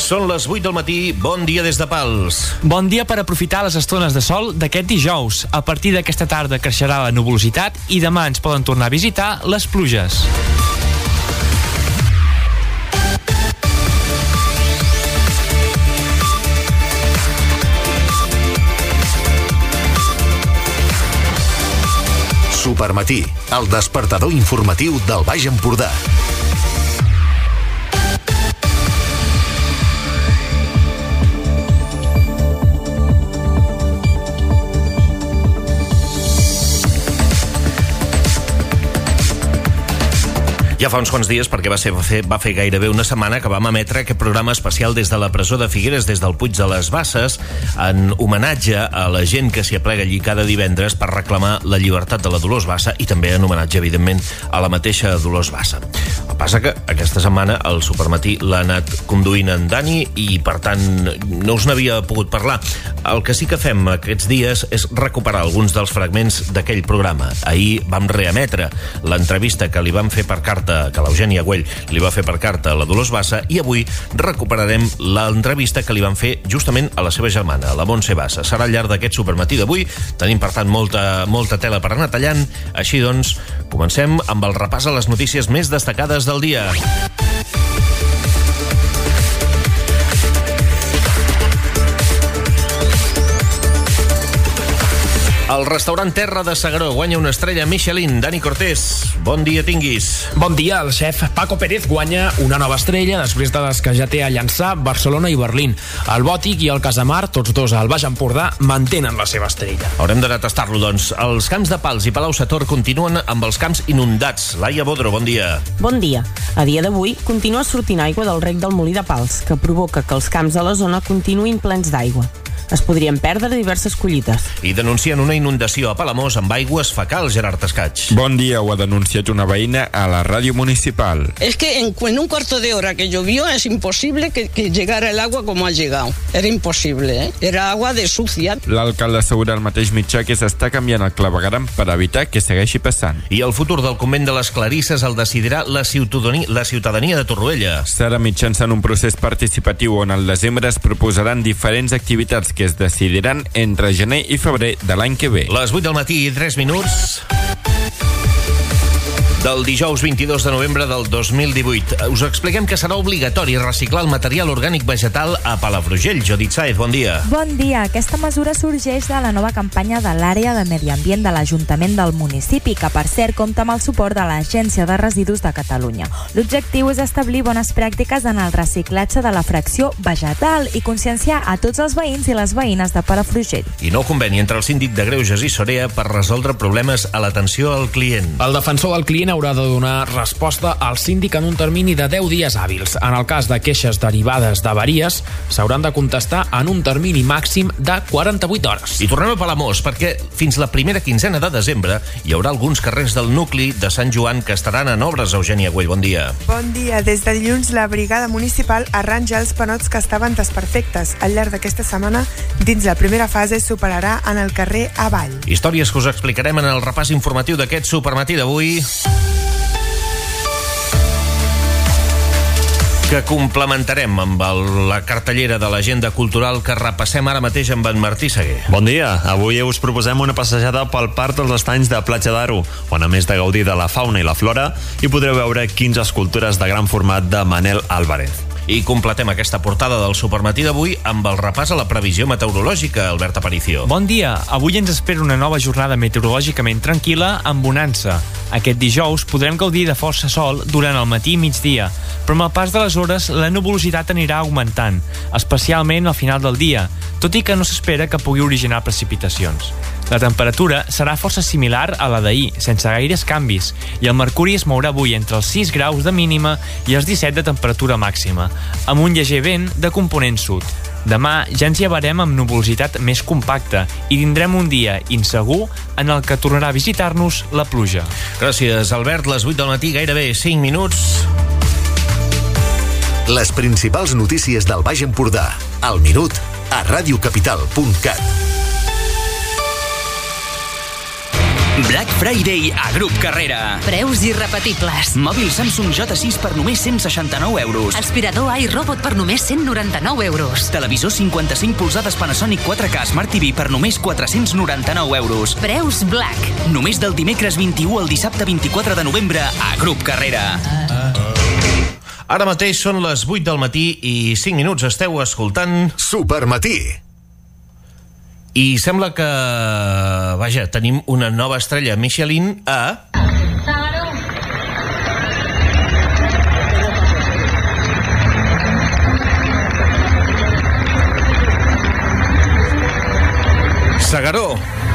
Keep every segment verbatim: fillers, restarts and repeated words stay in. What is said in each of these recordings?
Són les vuit del matí, bon dia des de Pals. Bon dia per aprofitar les estones de sol d'aquest dijous. A partir d'aquesta tarda creixerà la nuvolositat i demà ens poden tornar a visitar les pluges. Supermatí, el despertador informatiu del Baix Empordà. Ja fa uns quants dies, perquè va, ser, va, fer, va fer gairebé una setmana que vam emetre aquest programa especial des de la presó de Figueres, des del Puig de les Basses, en homenatge a la gent que s'hi aplega allí cada divendres per reclamar la llibertat de la Dolors Bassa i també en homenatge, evidentment, a la mateixa Dolors Bassa. El que passa que aquesta setmana el Supermatí l'ha anat conduint en Dani i, per tant, no us n'havia pogut parlar. El que sí que fem aquests dies és recuperar alguns dels fragments d'aquell programa. Ahir vam reemetre l'entrevista que li vam fer per carta que l'Eugènia Güell li va fer per carta a la Dolors Bassa i avui recuperarem l'entrevista que li van fer justament a la seva germana, la Montse Bassa. Serà al llarg d'aquest Supermatí d'avui. Tenim, per tant, molta, molta tela per anar tallant. Així doncs, comencem amb el repàs a les notícies més destacades del dia. El restaurant Terra de S'Agaró guanya una estrella Michelin. Dani Cortés, bon dia tinguis. Bon dia, el xef Paco Pérez guanya una nova estrella després de les que ja té a llançar Barcelona i Berlín. El Bòtic i el Casamar, tots dos al Baix Empordà, mantenen la seva estrella. Haurem d'anar a tastar-lo, doncs. Els camps de Pals i Palau-sator continuen amb els camps inundats. Laia Bodro, bon dia. Bon dia. A dia d'avui continua sortint aigua del rec del Molí de Pals, que provoca que els camps de la zona continuïn plens d'aigua. Es podrien perdre diverses collites. I denuncien una inundació a Palamós amb aigües fecals, Gerard Escaig. Bon dia, ho ha denunciat una veïna a la ràdio municipal. Es que en, en un cuarto de hora que llovió es imposible que, que llegara el agua como ha llegado. Era imposible, ¿eh? Era agua de sucia. L'alcalde assegura al mateix mitjà que s'està canviant el clavegueram per evitar que segueixi passant. I el futur del convent de les Clarisses el decidirà la ciutadania, la ciutadania de Torroella. Serà mitjançant un procés participatiu on al desembre es proposaran diferents activitats que es decidiran entre gener i febrer de l'any que ve. Les vuit del matí i tres minuts del dijous vint-i-dos de novembre del dos mil divuit. Us expliquem que serà obligatori reciclar el material orgànic vegetal a Palafrugell. Judit Saez, bon dia. Bon dia. Aquesta mesura sorgeix de la nova campanya de l'àrea de medi ambient de l'Ajuntament del municipi, que per cert compta amb el suport de l'Agència de Residus de Catalunya. L'objectiu és establir bones pràctiques en el reciclatge de la fracció vegetal i conscienciar a tots els veïns i les veïnes de Palafrugell. I nou conveni entre el síndic de Greuges i Sorea per resoldre problemes a l'atenció al client. El defensor del client haurà de donar resposta al síndic en un termini de deu dies hàbils. En el cas de queixes derivades d'avaries, s'hauran de contestar en un termini màxim de quaranta-vuit hores. I tornem a Palamós, perquè fins la primera quinzena de desembre hi haurà alguns carrers del nucli de Sant Joan que estaran en obres. Eugènia Güell, bon dia. Bon dia. Des de dilluns, la brigada municipal arranja els panots que estaven desperfectes. Al llarg d'aquesta setmana, dins la primera fase, superarà en el carrer Avall. Històries que us explicarem en el repàs informatiu d'aquest Supermatí d'avui, que complementarem amb el, la cartellera de l'agenda cultural que repassem ara mateix amb en Martí Seguer. Bon dia. Avui us proposem una passejada pel Parc dels Estanys de Platja d'Aro, on a més de gaudir de la fauna i la flora, hi podreu veure quinze escultures de gran format de Manel Álvarez. I completem aquesta portada del Supermatí d'avui amb el repàs a la previsió meteorològica, Albert Aparicio. Bon dia. Avui ens espera una nova jornada meteorològicament tranquil·la amb bonança. Aquest dijous podrem gaudir de força sol durant el matí i migdia, però amb el pas de les hores la nuvolositat anirà augmentant, especialment al final del dia, tot i que no s'espera que pugui originar precipitacions. La temperatura serà força similar a la d'ahir, sense gaires canvis, i el mercuri es mourà avui entre els sis graus de mínima i els disset de temperatura màxima, amb un lleuger vent de component sud. Demà ja ens llevarem amb nuvolositat més compacta i tindrem un dia insegur en el que tornarà a visitar-nos la pluja. Gràcies, Albert. Les vuit del matí, gairebé cinc minuts. Les principals notícies del Baix Empordà, al minut, a radiocapital punt cat. Black Friday a Grup Carrera. Preus irrepetibles. Mòbil Samsung J sis per només cent seixanta-nou euros. Aspirador iRobot per només cent noranta-nou euros. Televisor cinquanta-cinc polzades Panasonic quatre K Smart T V per només quatre-cents noranta-nou euros. Preus Black. Només del dimecres vint-i-u al dissabte vint-i-quatre de novembre a Grup Carrera. Ara mateix són les vuit del matí i cinc minuts. Esteu escoltant Supermatí. I sembla que, vaja, tenim una nova estrella Michelin a... S'Agaró.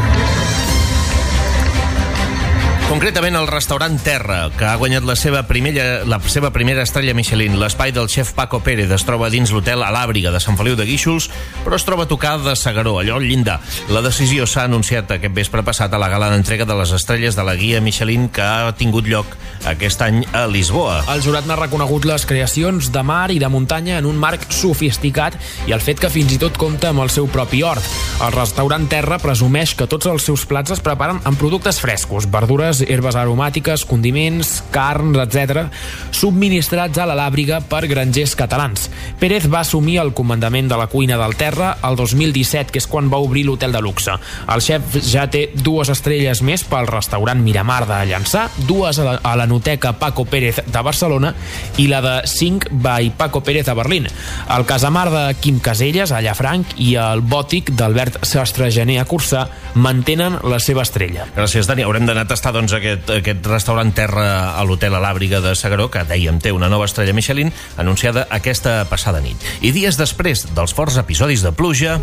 Concretament el restaurant Terra, que ha guanyat la seva primera, la seva primera estrella Michelin. L'espai del xef Paco Pérez es troba dins l'hotel a l'Àbriga de Sant Feliu de Guíxols, però es troba a tocar de S'Agaró, allò al llindar. La decisió s'ha anunciat aquest vespre passat a la gala d'entrega de les estrelles de la guia Michelin que ha tingut lloc aquest any a Lisboa. El jurat n'ha reconegut les creacions de mar i de muntanya en un marc sofisticat i el fet que fins i tot compta amb el seu propi hort. El restaurant Terra presumeix que tots els seus plats es preparen amb productes frescos, verdures, herbes aromàtiques, condiments, carns, etcètera, subministrats a la Làbriga per grangers catalans. Pérez va assumir el comandament de la cuina del Terra el dos mil disset, que és quan va obrir l'hotel de luxe. El xef ja té dues estrelles més pel restaurant Miramar de Llançà, dues a la, a la noteca Paco Pérez de Barcelona i la de cinc by Paco Pérez a Berlín. El Casamar de Quim Caselles a Llafranc i el Bòtic d'Albert Sastre-Gener a Corçà mantenen la seva estrella. Gràcies, Dani. Haurem d'anar a tastar doncs, aquest, aquest restaurant Terra a l'hotel a l'Àbriga de S'Agaró, que dèiem té una nova estrella Michelin anunciada aquesta passada nit. I dies després dels forts episodis de pluja,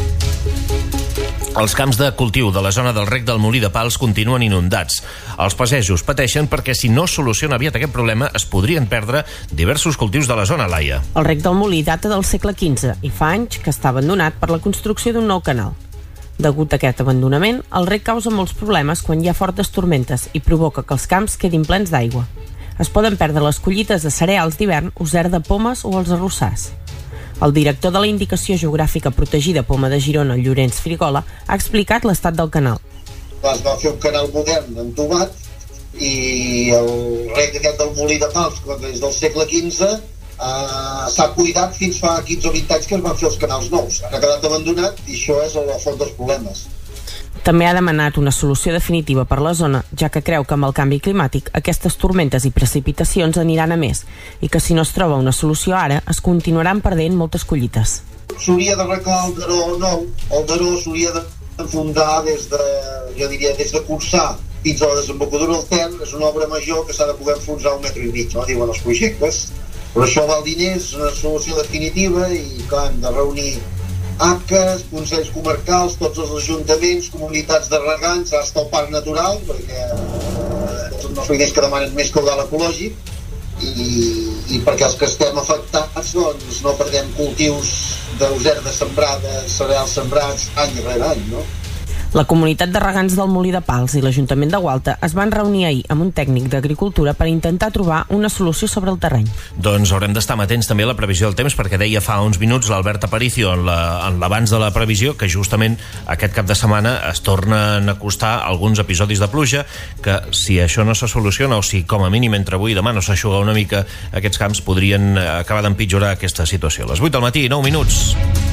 els camps de cultiu de la zona del Rec del Molí de Pals continuen inundats. Els pagesos pateixen perquè si no es soluciona aviat aquest problema es podrien perdre diversos cultius de la zona, Laia. El Rec del Molí data del segle quinze i fa anys que està abandonat per la construcció d'un nou canal. Degut a aquest abandonament, el rec causa molts problemes quan hi ha fortes tormentes i provoca que els camps quedin plens d'aigua. Es poden perdre les collites de cereals d'hivern, usar de pomes o els arrossars. El director de la Indicació Geogràfica Protegida Poma de Girona, Llorenç Frigola, ha explicat l'estat del canal. Es va fer un canal modern entubat i el rec aquest del Molí de Pals, des del segle quinze, Uh, s'ha cuidat fins fa quinze o vint anys que es van fer els canals nous. Ha quedat abandonat i això és la font dels problemes. També ha demanat una solució definitiva per la zona, ja que creu que amb el canvi climàtic aquestes tormentes i precipitacions aniran a més i que si no es troba una solució ara es continuaran perdent moltes collites. S'hauria d'arreglar el daró nou, el daró s'hauria d'enfondar des de, jo diria, des de Corçà fins a la desembocadura del Ter. És una obra major que s'ha de poder enfonsar un metre i mig, no? Diuen els projectes. Però això val diners, una solució definitiva i clar, hem de reunir A C Es, consells comarcals, tots els ajuntaments, comunitats de regants, hasta el parc natural, perquè són els primers que demanen més caudal ecològic i, i perquè els que estem afectats doncs, no perdem cultius d'userda sembrada, cereals sembrats any rere any, no? La comunitat de regants del Molí de Pals i l'Ajuntament de Gualta es van reunir ahir amb un tècnic d'agricultura per intentar trobar una solució sobre el terreny. Doncs haurem d'estar atents també a la previsió del temps, perquè deia fa uns minuts l'Albert Aparicio en l'abans de la previsió que justament aquest cap de setmana es tornen a acostar alguns episodis de pluja que si això no se soluciona o si com a mínim entre avui i demà no s'aixuga una mica aquests camps podrien acabar d'empitjorar aquesta situació. Les vuit del matí, nou minuts.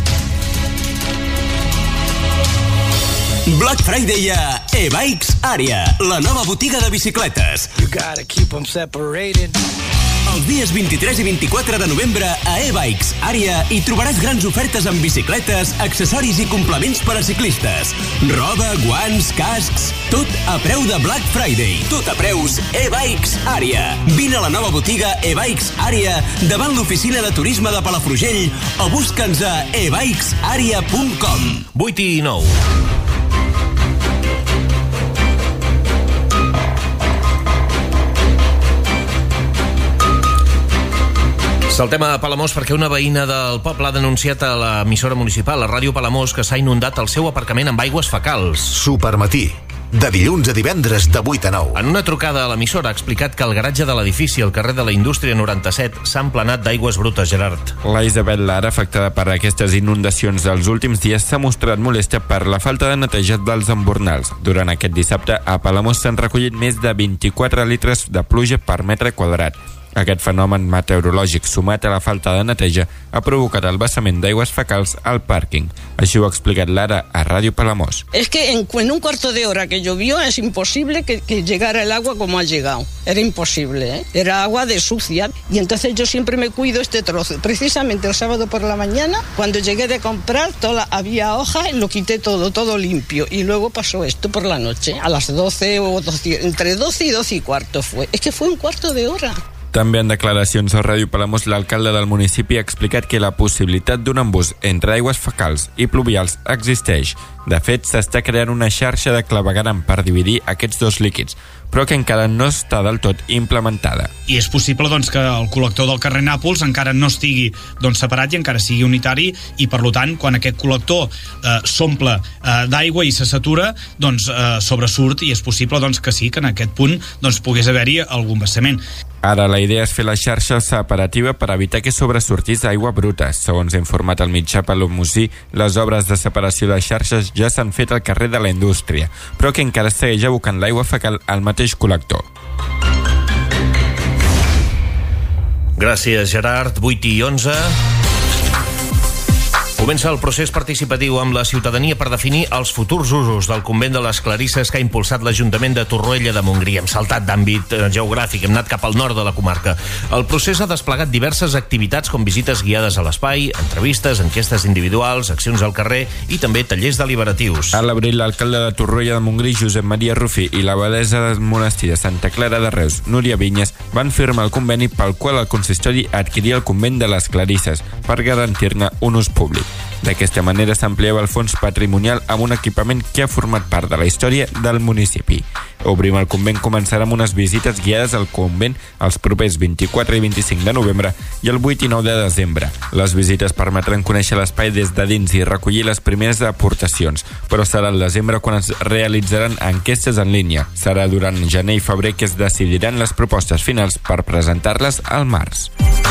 Black Friday a e-Bikes Àrea, la nova botiga de bicicletes. Els dies vint-i-tres i vint-i-quatre de novembre a e-Bikes Àrea hi trobaràs grans ofertes en bicicletes, accessoris i complements per a ciclistes. Roba, guants, cascs, tot a preu de Black Friday. Tot a preus e-Bikes Àrea. Vine a la nova botiga e-Bikes Àrea davant l'oficina de turisme de Palafrugell o busca'ns a e bikes àrea punt com. vuit i nou. Saltem a Palamós perquè una veïna del poble ha denunciat a l'emissora municipal, la ràdio Palamós, que s'ha inundat el seu aparcament amb aigües fecals. Supermatí. de dilluns a divendres de vuit a nou. En una trucada a l'emissora ha explicat que el garatge de l'edifici al carrer de la Indústria noranta-set s'ha emplenat d'aigües brutes, Gerard. La Isabel Lara, afectada per aquestes inundacions dels últims dies, s'ha mostrat molesta per la falta de neteja dels embornals. Durant aquest dissabte, a Palamós s'han recollit més de vint-i-quatre litres de pluja per metre quadrat. Aquest fenomen meteorològic, sumat a la falta de neteja, ha provocat el vessament d'aigües fecals al pàrquing. Així ho ha explicat Lara a Ràdio Palamós. Es que en, en un cuarto de hora que llovió es imposible que, que llegara el agua como ha llegado. Era imposible, ¿eh? Era agua de sucia. Y entonces yo siempre me cuido este trozo. Precisamente el sábado por la mañana, cuando llegué de comprar, toda, había hojas, lo quité todo, todo limpio. Y luego pasó esto por la noche, a las doce o doce, entre doce y doce y cuarto fue. Es que fue un cuarto de hora. També en declaracions a Ràdio Palamós, l'alcalde del municipi ha explicat que la possibilitat d'un embús entre aigües fecals i pluvials existeix. De fet, s'està creant una xarxa de clavegueram per dividir aquests dos líquids, però que encara no està del tot implementada. I és possible doncs, que el col·lector del carrer Nàpols encara no estigui doncs, separat i encara sigui unitari, i per tant, quan aquest col·lector eh, s'omple eh, d'aigua i se satura, doncs eh, sobresurt, i és possible doncs, que sí, que en aquest punt doncs, pogués haver-hi algun vessament. Ara la idea és fer la xarxa separativa per evitar que sobresortís aigua bruta. Segons ha informat el mitjà palomosí, les obres de separació de xarxes ja s'han fet al carrer de la Indústria, però que encara segueix abocant l'aigua fecal al mateix col·lector. Gràcies, Gerard. vuit i onze. Comença el procés participatiu amb la ciutadania per definir els futurs usos del convent de les Clarisses que ha impulsat l'Ajuntament de Torroella de Montgrí. Hem saltat d'àmbit geogràfic, hem anat cap al nord de la comarca. El procés ha desplegat diverses activitats com visites guiades a l'espai, entrevistes, enquestes individuals, accions al carrer i també tallers deliberatius. A l'abril, l'alcalde de Torroella de Montgrí, Josep Maria Rufí, i l'abadessa del monestir de Santa Clara de Reus, Núria Vinyes, van firmar el conveni pel qual el consistori adquiria el convent de les Clarisses per garantir-ne un ús públic. D'aquesta manera s'ampliava el fons patrimonial amb un equipament que ha format part de la història del municipi. Obrim el convent començarà amb unes visites guiades al convent els propers vint-i-quatre i vint-i-cinc de novembre i el vuit i nou de desembre. Les visites permetran conèixer l'espai des de dins i recollir les primeres aportacions, però serà al desembre quan es realitzaran enquestes en línia. Serà durant gener i febrer que es decidiran les propostes finals per presentar-les al març.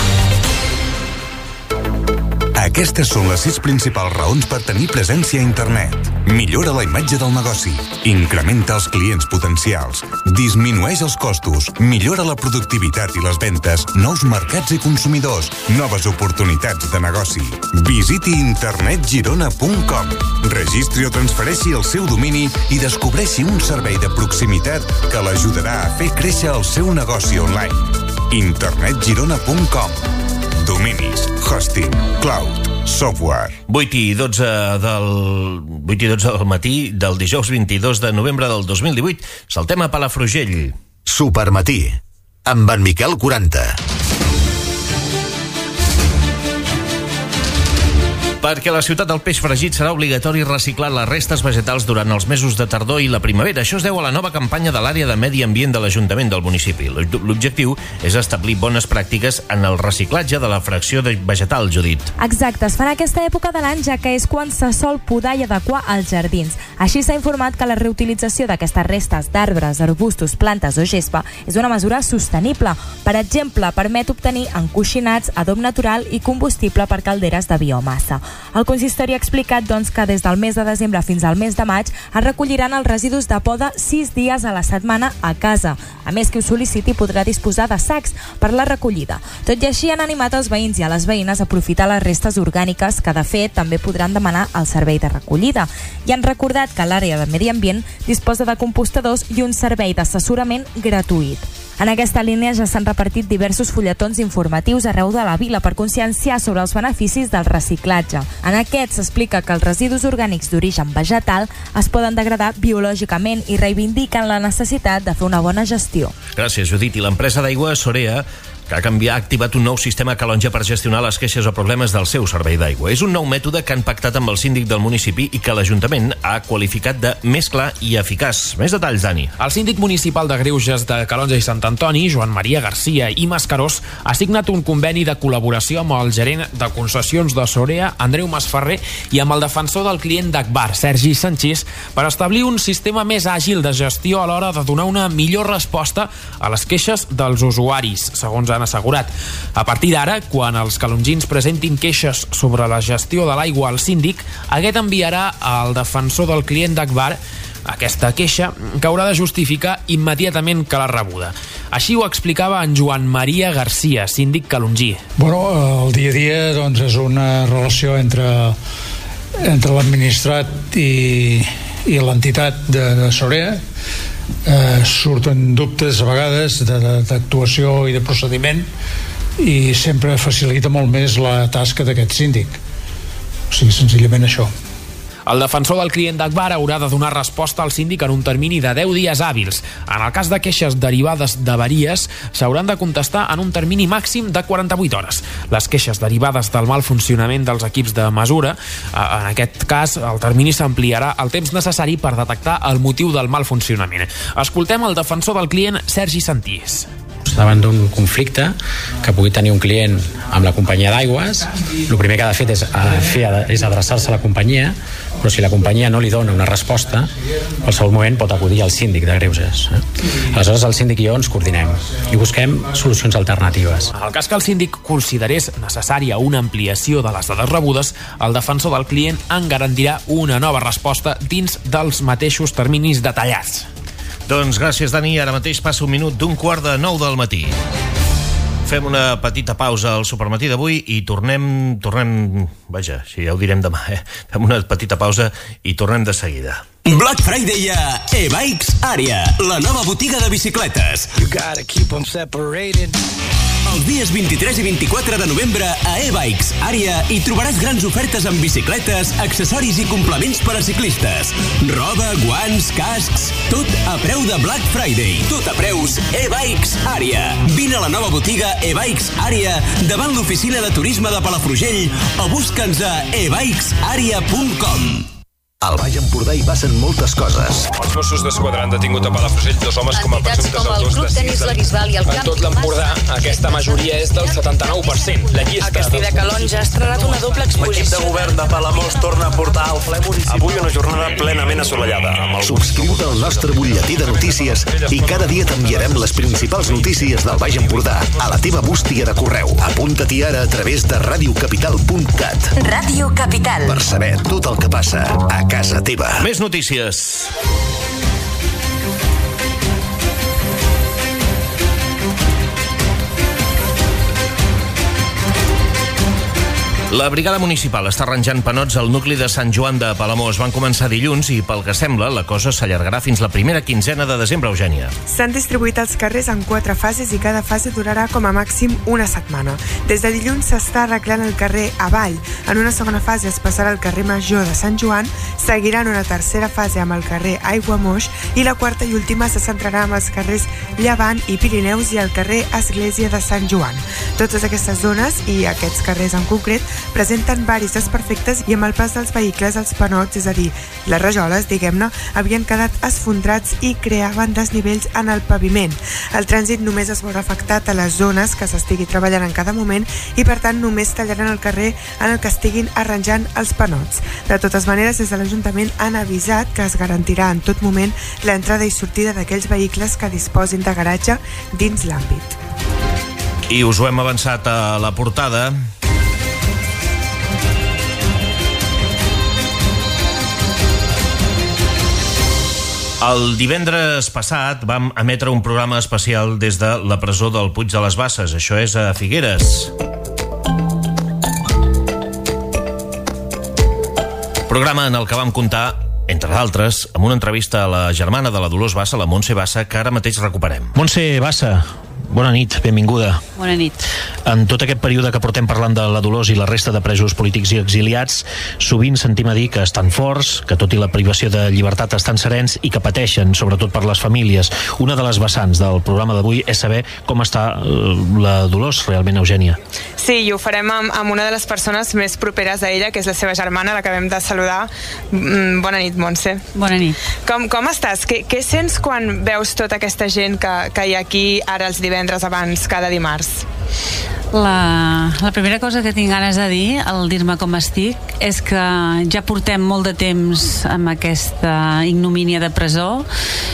Aquestes són les sis principals raons per tenir presència a internet. Millora la imatge del negoci, incrementa els clients potencials, disminueix els costos, millora la productivitat i les ventes, nous mercats i consumidors, noves oportunitats de negoci. Visiti internet girona punt com, registri o transfereixi el seu domini i descobreixi un servei de proximitat que l'ajudarà a fer créixer el seu negoci online. internet girona punt com. Dominis, hosting, cloud, software. vuit i dotze del... vuit i dotze del matí del dijous vint-i-dos de novembre del dos mil divuit. Saltem a Palafrugell. Supermatí, amb en Miquel quaranta. Perquè a la ciutat del peix fregit serà obligatori reciclar les restes vegetals durant els mesos de tardor i la primavera. Això es deu a la nova campanya de l'àrea de medi ambient de l'Ajuntament del municipi. L'objectiu és establir bones pràctiques en el reciclatge de la fracció de vegetal, Judit. Exacte, es fa en aquesta època de l'any, ja que és quan se sol podar i adequar els jardins. Així s'ha informat que la reutilització d'aquestes restes d'arbres, arbustos, plantes o gespa és una mesura sostenible. Per exemple, permet obtenir encoixinats, adob natural i combustible per calderes de biomassa. El consistori ha explicat doncs, que des del mes de desembre fins al mes de maig es recolliran els residus de poda sis dies a la setmana a casa. A més, qui ho sol·liciti podrà disposar de sacs per la recollida. Tot i així han animat els veïns i a les veïnes a aprofitar les restes orgàniques que de fet també podran demanar el servei de recollida. I han recordat que l'àrea de medi ambient disposa de compostadors i un servei d'assessorament gratuït. En aquesta línia ja s'han repartit diversos fulletons informatius arreu de la vila per conscienciar sobre els beneficis del reciclatge. En aquest s'explica que els residus orgànics d'origen vegetal es poden degradar biològicament i reivindiquen la necessitat de fer una bona gestió. Gràcies, Judit. I l'empresa d'aigua Sorea, que que ha, canviat, ha activat un nou sistema a Calonge per gestionar les queixes o problemes del seu servei d'aigua. És un nou mètode que han pactat amb el síndic del municipi i que l'Ajuntament ha qualificat de més clar i eficaç. Més detalls, Dani. El síndic municipal de Greuges de Calonge i Sant Antoni, Joan Maria Garcia i Mascarós, ha signat un conveni de col·laboració amb el gerent de concessions de Sorea, Andreu Masferrer, i amb el defensor del client d'Agbar, Sergi Sanchís, per establir un sistema més àgil de gestió a l'hora de donar una millor resposta a les queixes dels usuaris, segons han assegurat. A partir d'ara, quan els calongins presentin queixes sobre la gestió de l'aigua al síndic, aquest enviarà al defensor del client d'Agbar aquesta queixa, que haurà de justificar immediatament que l'ha rebuda. Així ho explicava en Joan Maria Garcia, síndic calongí. Bueno, el dia a dia doncs, és una relació entre, entre l'administrat i, i l'entitat de, de Sorea. Eh, surten dubtes a vegades d'actuació i de procediment i sempre facilita molt més la tasca d'aquest síndic. O sigui, senzillament això. El defensor del client d'Agbar haurà de donar resposta al síndic en un termini de deu dies hàbils. En el cas de queixes derivades d'avaries, s'hauran de contestar en un termini màxim de quaranta-vuit hores. Les queixes derivades del mal funcionament dels equips de mesura, en aquest cas, el termini s'ampliarà el temps necessari per detectar el motiu del mal funcionament. Escoltem el defensor del client, Sergi Sanchís. Davant d'un conflicte que pugui tenir un client amb la companyia d'aigües, el primer que ha de fer és, fer és adreçar-se a la companyia, però si la companyia no li dona una resposta, en qualsevol moment pot acudir al síndic de Greuges. Aleshores el síndic i jo ens coordinem i busquem solucions alternatives. En el cas que el síndic considerés necessària una ampliació de les dades rebudes, el defensor del client en garantirà una nova resposta dins dels mateixos terminis detallats. Doncs gràcies, Dani. Ara mateix passa un minut d'un quart de nou del matí. Fem una petita pausa al supermatí d'avui i tornem... tornem... Vaja, si ja ho direm demà, eh? Fem una petita pausa i tornem de seguida. Black Friday a E-Bikes Àrea, la nova botiga de bicicletes. You gotta keep them separated. Els dies vint-i-tres i vint-i-quatre de novembre a E-Bikes Àrea hi trobaràs grans ofertes en bicicletes, accessoris i complements per a ciclistes. Roba, guants, cascs, tot a preu de Black Friday. Tot a preus E-Bikes Àrea. Vine a la nova botiga E-Bikes Àrea davant l'oficina de turisme de Palafrugell o busca'ns a e bikes àrea punt com. Al Baix Empordà hi passen moltes coses. Els Mossos d'Esquadra han detingut a Palafrugell dos homes com a presumptes autors de sis delictes. En tot l'Empordà, aquesta majoria és del setanta-nou per cent. La llista el Castell de Calonge ha estrenat una doble exposició. L'equip de govern de Palamós torna a portar al ple municipal. Avui una jornada plenament assolellada. Subscriu-te al nostre butlletí de notícies i cada dia t'enviarem les principals notícies del Baix Empordà a la teva bústia de correu. Apunta-t'hi ara a través de ràdio capital punt cat. Ràdio Capital. Per saber tot el que passa a casa teva. Més notícies. La brigada municipal està arranjant panots al nucli de Sant Joan de Palamós. Van començar dilluns i, pel que sembla, la cosa s'allargarà fins la primera quinzena de desembre, Eugènia. S'han distribuït els carrers en quatre fases i cada fase durarà com a màxim una setmana. Des de dilluns s'està arreglant el carrer Avall. En una segona fase es passarà al carrer Major de Sant Joan, seguirà en una tercera fase amb el carrer Aiguamoix i la quarta i última se centrarà amb els carrers Llevant i Pirineus i el carrer Església de Sant Joan. Totes aquestes zones i aquests carrers en concret presenten varis desperfectes i amb el pas dels vehicles els panots, és a dir, les rajoles, diguem-ne, havien quedat esfondrats i creaven desnivells en el paviment. El trànsit només es veurà afectat a les zones que s'estigui treballant en cada moment i per tant només tallaran el carrer en el que estiguin arranjant els panots. De totes maneres, des de l'Ajuntament han avisat que es garantirà en tot moment l'entrada i sortida d'aquells vehicles que disposin de garatge dins l'àmbit. I us ho hem avançat a la portada. El divendres passat vam emetre un programa especial des de la presó del Puig de les Basses. Això és a Figueres. Programa en el que vam comptar, entre d'altres, amb una entrevista a la germana de la Dolors Bassa, la Montse Bassa, que ara mateix recuperem. Montse Bassa, bona nit, benvinguda. Bona nit. En tot aquest període que portem parlant de la Dolors i la resta de presos polítics i exiliats, sovint sentim a dir que estan forts, que tot i la privació de llibertat estan serens i que pateixen, sobretot per les famílies. Una de les vessants del programa d'avui és saber com està la Dolors realment, Eugènia. Sí, i ho farem amb, amb una de les persones més properes a ella, que és la seva germana, l'acabem de saludar. Bona nit, Montse. Bona nit. Com, com estàs? Què, què sents quan veus tota aquesta gent que, que hi ha aquí ara els divendres abans cada dimarts? La, la primera cosa que tinc ganes de dir al dir-me com estic és que ja portem molt de temps amb aquesta ignomínia de presó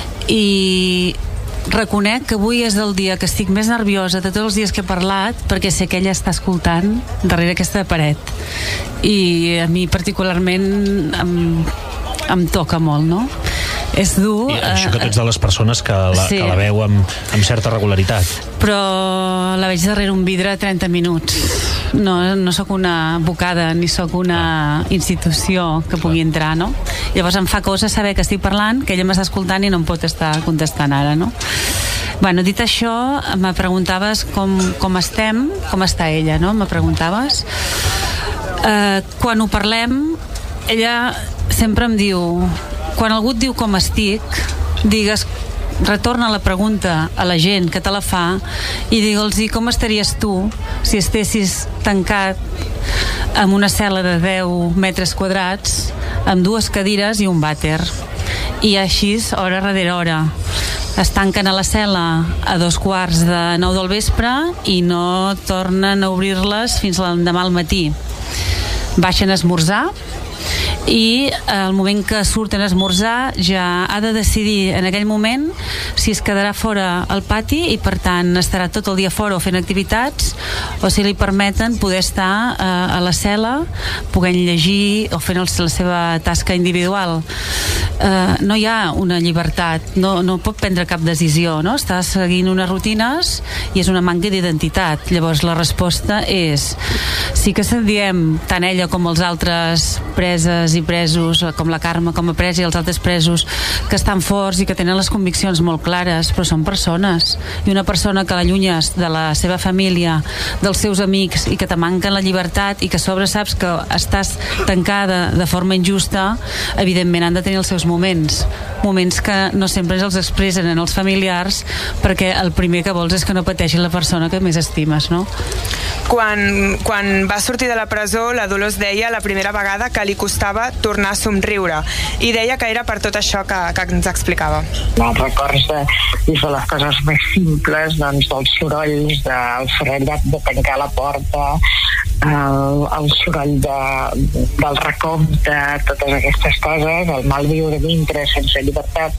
i reconec que avui és el dia que estic més nerviosa de tots els dies que he parlat, perquè sé que ella està escoltant darrere aquesta paret i a mi particularment em, em toca molt, no? És dur. I això que tu ets de les persones que la, sí. que la veu amb, amb certa regularitat. Però la veig darrere un vidre trenta minuts. No, no sóc una bocada ni sóc una institució que pugui entrar, no? Llavors em fa cosa saber que estic parlant, que ella m'està escoltant i no em pot estar contestant ara, no? Bueno, dit això, me preguntaves com, com estem, com està ella, no? Me preguntaves. Eh, quan ho parlem, ella sempre em diu... Quan algú et diu com estic, digues, retorna la pregunta a la gent que te la fa i digue'ls com estaries tu si estessis tancat en una cel·la de deu metres quadrats amb dues cadires i un vàter. I així, hora darrere hora. Es tanquen a la cel·la a dos quarts de nou del vespre i no tornen a obrir-les fins l'endemà al matí. Baixen a esmorzar i al moment que surten a esmorzar ja ha de decidir en aquell moment si es quedarà fora al pati i per tant estarà tot el dia fora o fent activitats o si li permeten poder estar eh, a la cel·la podent llegir o fent el, la seva tasca individual. Eh, no hi ha una llibertat, no, no pot prendre cap decisió, no? Està seguint unes rutines i és una manca d'identitat. Llavors la resposta és sí que se'n diem tant ella com els altres preses i presos, com la Carme com a presa i els altres presos, que estan forts i que tenen les conviccions molt clares, però són persones, i una persona que l'allunyes de la seva família, dels seus amics, i que te manquen la llibertat i que a sobre saps que estàs tancada de forma injusta, evidentment han de tenir els seus moments moments que no sempre els expressen en els familiars, perquè el primer que vols és que no pateixi la persona que més estimes, no? Quan, quan va sortir de la presó, la Dolors deia la primera vegada que li costava tornar a somriure i deia que era per tot això que, que ens explicava. Els records de, de les coses més simples, doncs, dels sorolls, del forrellat de tancar la porta, el, el soroll de, del recompte, totes aquestes coses, el mal viure dintre sense llibertat.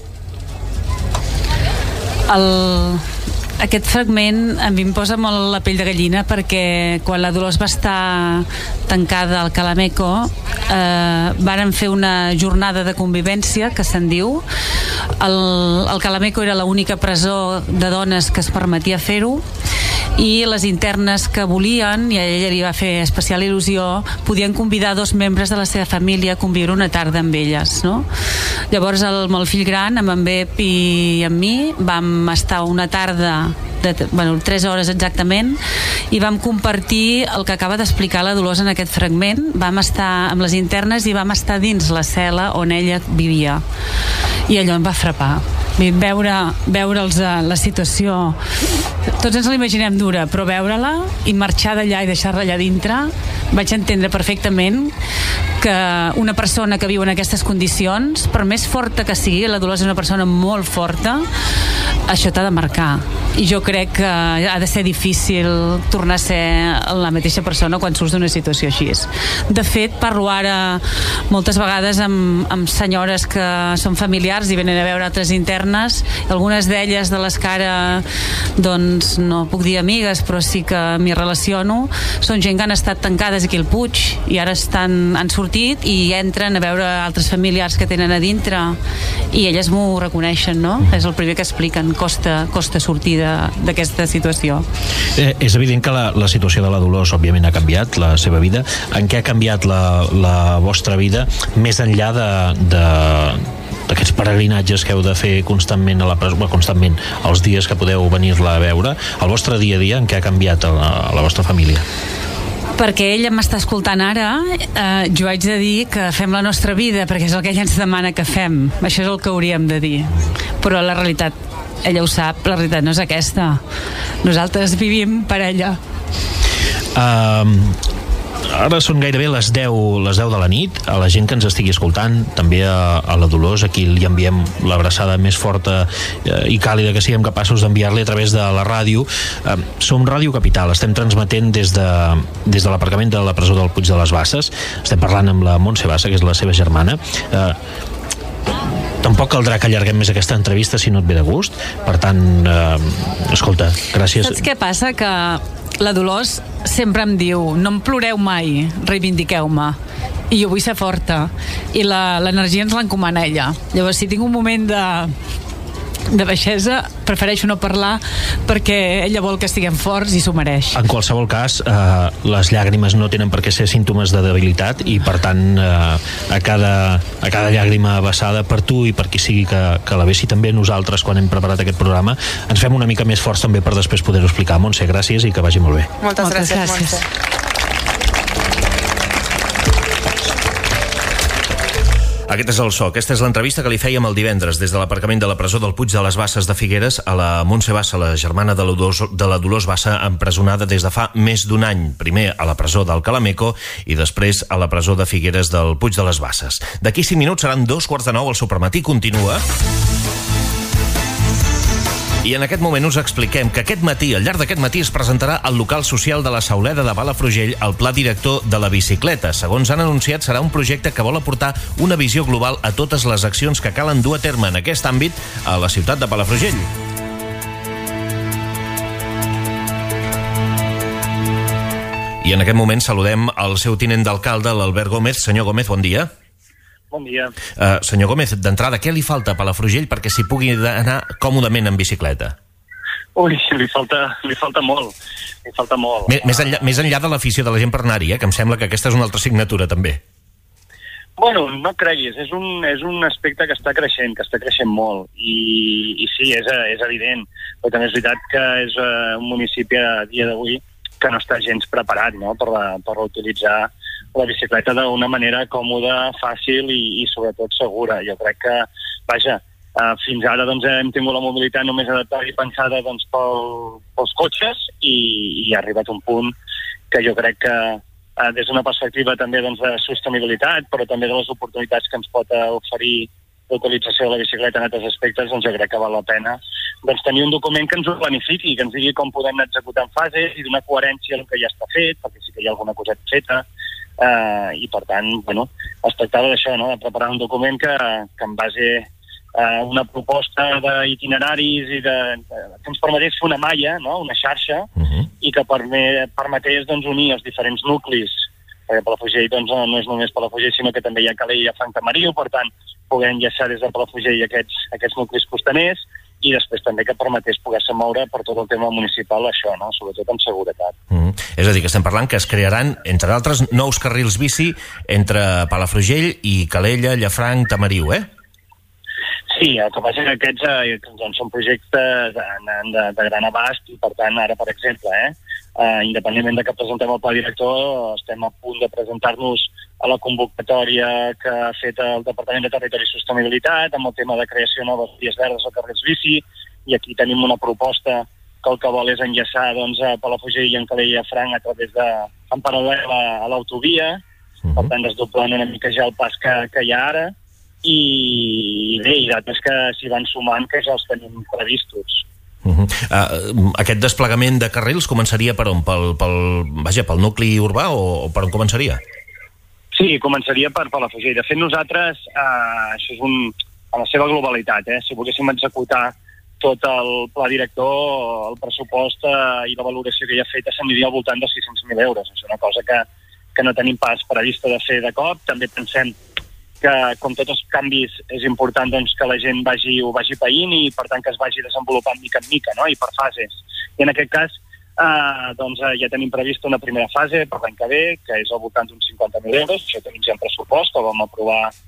El... Aquest fragment a mi em posa molt la pell de gallina perquè quan la Dolors va estar tancada al Calameco eh, varen fer una jornada de convivència que se'n diu. El, el Calameco era l'única presó de dones que es permetia fer-ho i les internes que volien, i a ella li va fer especial il·lusió, podien convidar dos membres de la seva família a conviure una tarda amb elles, no? Llavors el meu fill gran, amb en Bep i amb mi, vam estar una tarda de, bueno, tres hores exactament, i vam compartir el que acaba d'explicar la Dolors en aquest fragment. Vam estar amb les internes i vam estar dins la cel·la on ella vivia, i allò em va frapar. Veure, veure'ls la situació, tots ens l'imaginem dura, però veure-la i marxar d'allà i deixar-la allà dintre, vaig entendre perfectament que una persona que viu en aquestes condicions, per més forta que sigui, la Dolors és una persona molt forta, això t'ha de marcar. I jo crec que ha de ser difícil tornar a ser la mateixa persona quan surts d'una situació així. De fet, parlo ara moltes vegades amb, amb senyores que són familiars i venen a veure altres internes, algunes d'elles de les que ara doncs no puc dir amigues, però sí que m'hi relaciono, són gent que han estat tancades aquí al Puig i ara estan, han sortit i entren a veure altres familiars que tenen a dintre i elles m'ho reconeixen, no? És el primer que expliquen, costa, costa sortir d'aquesta situació. Eh, és evident que la, la situació de la Dolors òbviament ha canviat la seva vida. En què ha canviat la, la vostra vida més enllà de, de d'aquests peregrinatges que heu de fer constantment a la presó, bueno, constantment, els dies que podeu venir-la a veure, el vostre dia a dia en què ha canviat a la, a la vostra família? Perquè ella m'està escoltant ara, eh, jo haig de dir que fem la nostra vida, perquè és el que ella ens demana que fem. Això és el que hauríem de dir. Però la realitat, ella ho sap, la realitat no és aquesta. Nosaltres vivim per ella. Um, ara són gairebé les deu, les deu de la nit. A la gent que ens estigui escoltant, també a, a la Dolors, aquí li enviem l'abraçada més forta eh, i càlida que siguem capaços d'enviar-li a través de la ràdio. Eh, som Ràdio Capital, estem transmetent des de, des de l'aparcament de la presó del Puig de les Basses. Estem parlant amb la Montse Bassa, que és la seva germana. Eh, Tampoc caldrà que allarguem més aquesta entrevista si no et ve de gust. Per tant, eh, escolta, gràcies. Saps què passa? Que la Dolors sempre em diu: no em ploreu mai, reivindiqueu-me. I jo vull ser forta. I l'energia ens l'encomana ella. Llavors, si tinc un moment de de baixesa, prefereixo no parlar perquè ella vol que estiguem forts i s'ho mereix. En qualsevol cas, eh, les llàgrimes no tenen per què ser símptomes de debilitat i per tant eh, a, cada, a cada llàgrima vessada per tu i per qui sigui que, que la vessi, també nosaltres quan hem preparat aquest programa ens fem una mica més forts també per després poder-ho explicar. Montse, gràcies i que vagi molt bé. Moltes, Moltes gràcies, gràcies. Montse. Aquest és el so, aquesta és l'entrevista que li fèiem el divendres des de l'aparcament de la presó del Puig de les Basses de Figueres a la Montse Bassa, la germana de la Dolors, de la Dolors Bassa, empresonada des de fa més d'un any, primer a la presó del Calameco i després a la presó de Figueres del Puig de les Basses. D'aquí cinc minuts seran dos quarts de nou, el Supermatí continua. I en aquest moment us expliquem que aquest matí, al llarg d'aquest matí, es presentarà al local social de la Sauleda de Palafrugell el pla director de la bicicleta. Segons han anunciat, serà un projecte que vol aportar una visió global a totes les accions que calen dur a terme en aquest àmbit a la ciutat de Palafrugell. I en aquest moment saludem el seu tinent d'alcalde, l'Albert Gómez. Senyor Gómez, bon dia. Bon dia. Uh, senyor Gómez, d'entrada, què li falta a Palafrugell perquè s'hi pugui anar còmodament en bicicleta? Ui, li falta, li falta molt. Li falta molt. Més, més, enllà, més enllà de l'afició de la gent per anar-hi, eh, que em sembla que aquesta és una altra assignatura, també. Bueno, no creguis, és un, és un aspecte que està creixent, que està creixent molt. I, i sí, és, és evident. Però també és veritat que és uh, un municipi a dia d'avui que no està gens preparat, no?, per, la, per utilitzar la bicicleta d'una manera còmoda, fàcil i, i sobretot segura. Jo crec que, vaja, eh, fins ara doncs, hem tingut la mobilitat només adaptada i pensada doncs, pel, pels cotxes i, i ha arribat un punt que jo crec que eh, des d'una perspectiva també doncs, de sostenibilitat, però també de les oportunitats que ens pot eh, oferir l'utilització de la bicicleta en altres aspectes, doncs jo crec que val la pena doncs, tenir un document que ens ho planifiqui, que ens digui com podem executar en fases i donar coherència al que ja està fet, perquè sí que hi ha alguna coseta feta. Uh, i per tant, bueno, es tractava d'això, no?, de preparar un document que, que en base a una proposta d'itineraris i de, de, que ens permetés fer una malla, no?, una xarxa, uh-huh. i que perme, permetés doncs, unir els diferents nuclis, perquè Palafrugell doncs, no és només Palafrugell, sinó que també hi ha Calella i Franc Tamariu, per tant, poder enllaçar des de Palafrugell aquests, aquests nuclis costaners, i després també que permetés poder-se moure per tot el tema municipal, això, no?, sobretot amb seguretat. Mm. És a dir, que estem parlant que es crearan, entre d'altres, nous carrils bici entre Palafrugell i Calella, Llafranc, Tamariu, eh? Sí, el que passa és que aquests eh, doncs, són projectes de, de, de gran abast i, per tant, ara, per exemple, eh, eh, independentment de que presentem el pla director, estem a punt de presentar-nos a la convocatòria que ha fet el Departament de Territori i Sostenibilitat amb el tema de creació de noves vies verdes o carrils bici, i aquí tenim una proposta que el que vol és enllaçar doncs, a Palafrugell i en Calella i Llafranc a través de, en paral·lel a, a l'autovia, uh-huh. per tant desdoblant una mica ja el pas que, que hi ha ara, i bé, i dates que s'hi van sumant que ja els tenim previstos. Uh-huh. Uh, aquest desplegament de carrils començaria per on? Pel, pel, vaja, pel nucli urbà o, o per on començaria? Sí, començaria per Palafrugell. De fet, nosaltres, eh, això és un, en la seva globalitat, eh, si volguéssim executar tot el pla director, el pressupost eh, i la valoració que hi ha feta s'aniria al voltant de sis-cents mil euros. És una cosa que, que no tenim pas prevista de fer de cop. També pensem que, com tots els canvis, és important doncs, que la gent vagi, ho vagi païnt i, per tant, que es vagi desenvolupant mica en mica, no?, i per fases. I en aquest cas, Uh, doncs uh, ja tenim prevista una primera fase per l'any que ve, que és al voltant d'uns cinquanta mil euros. Això tenim ja en pressupost, que vam aprovar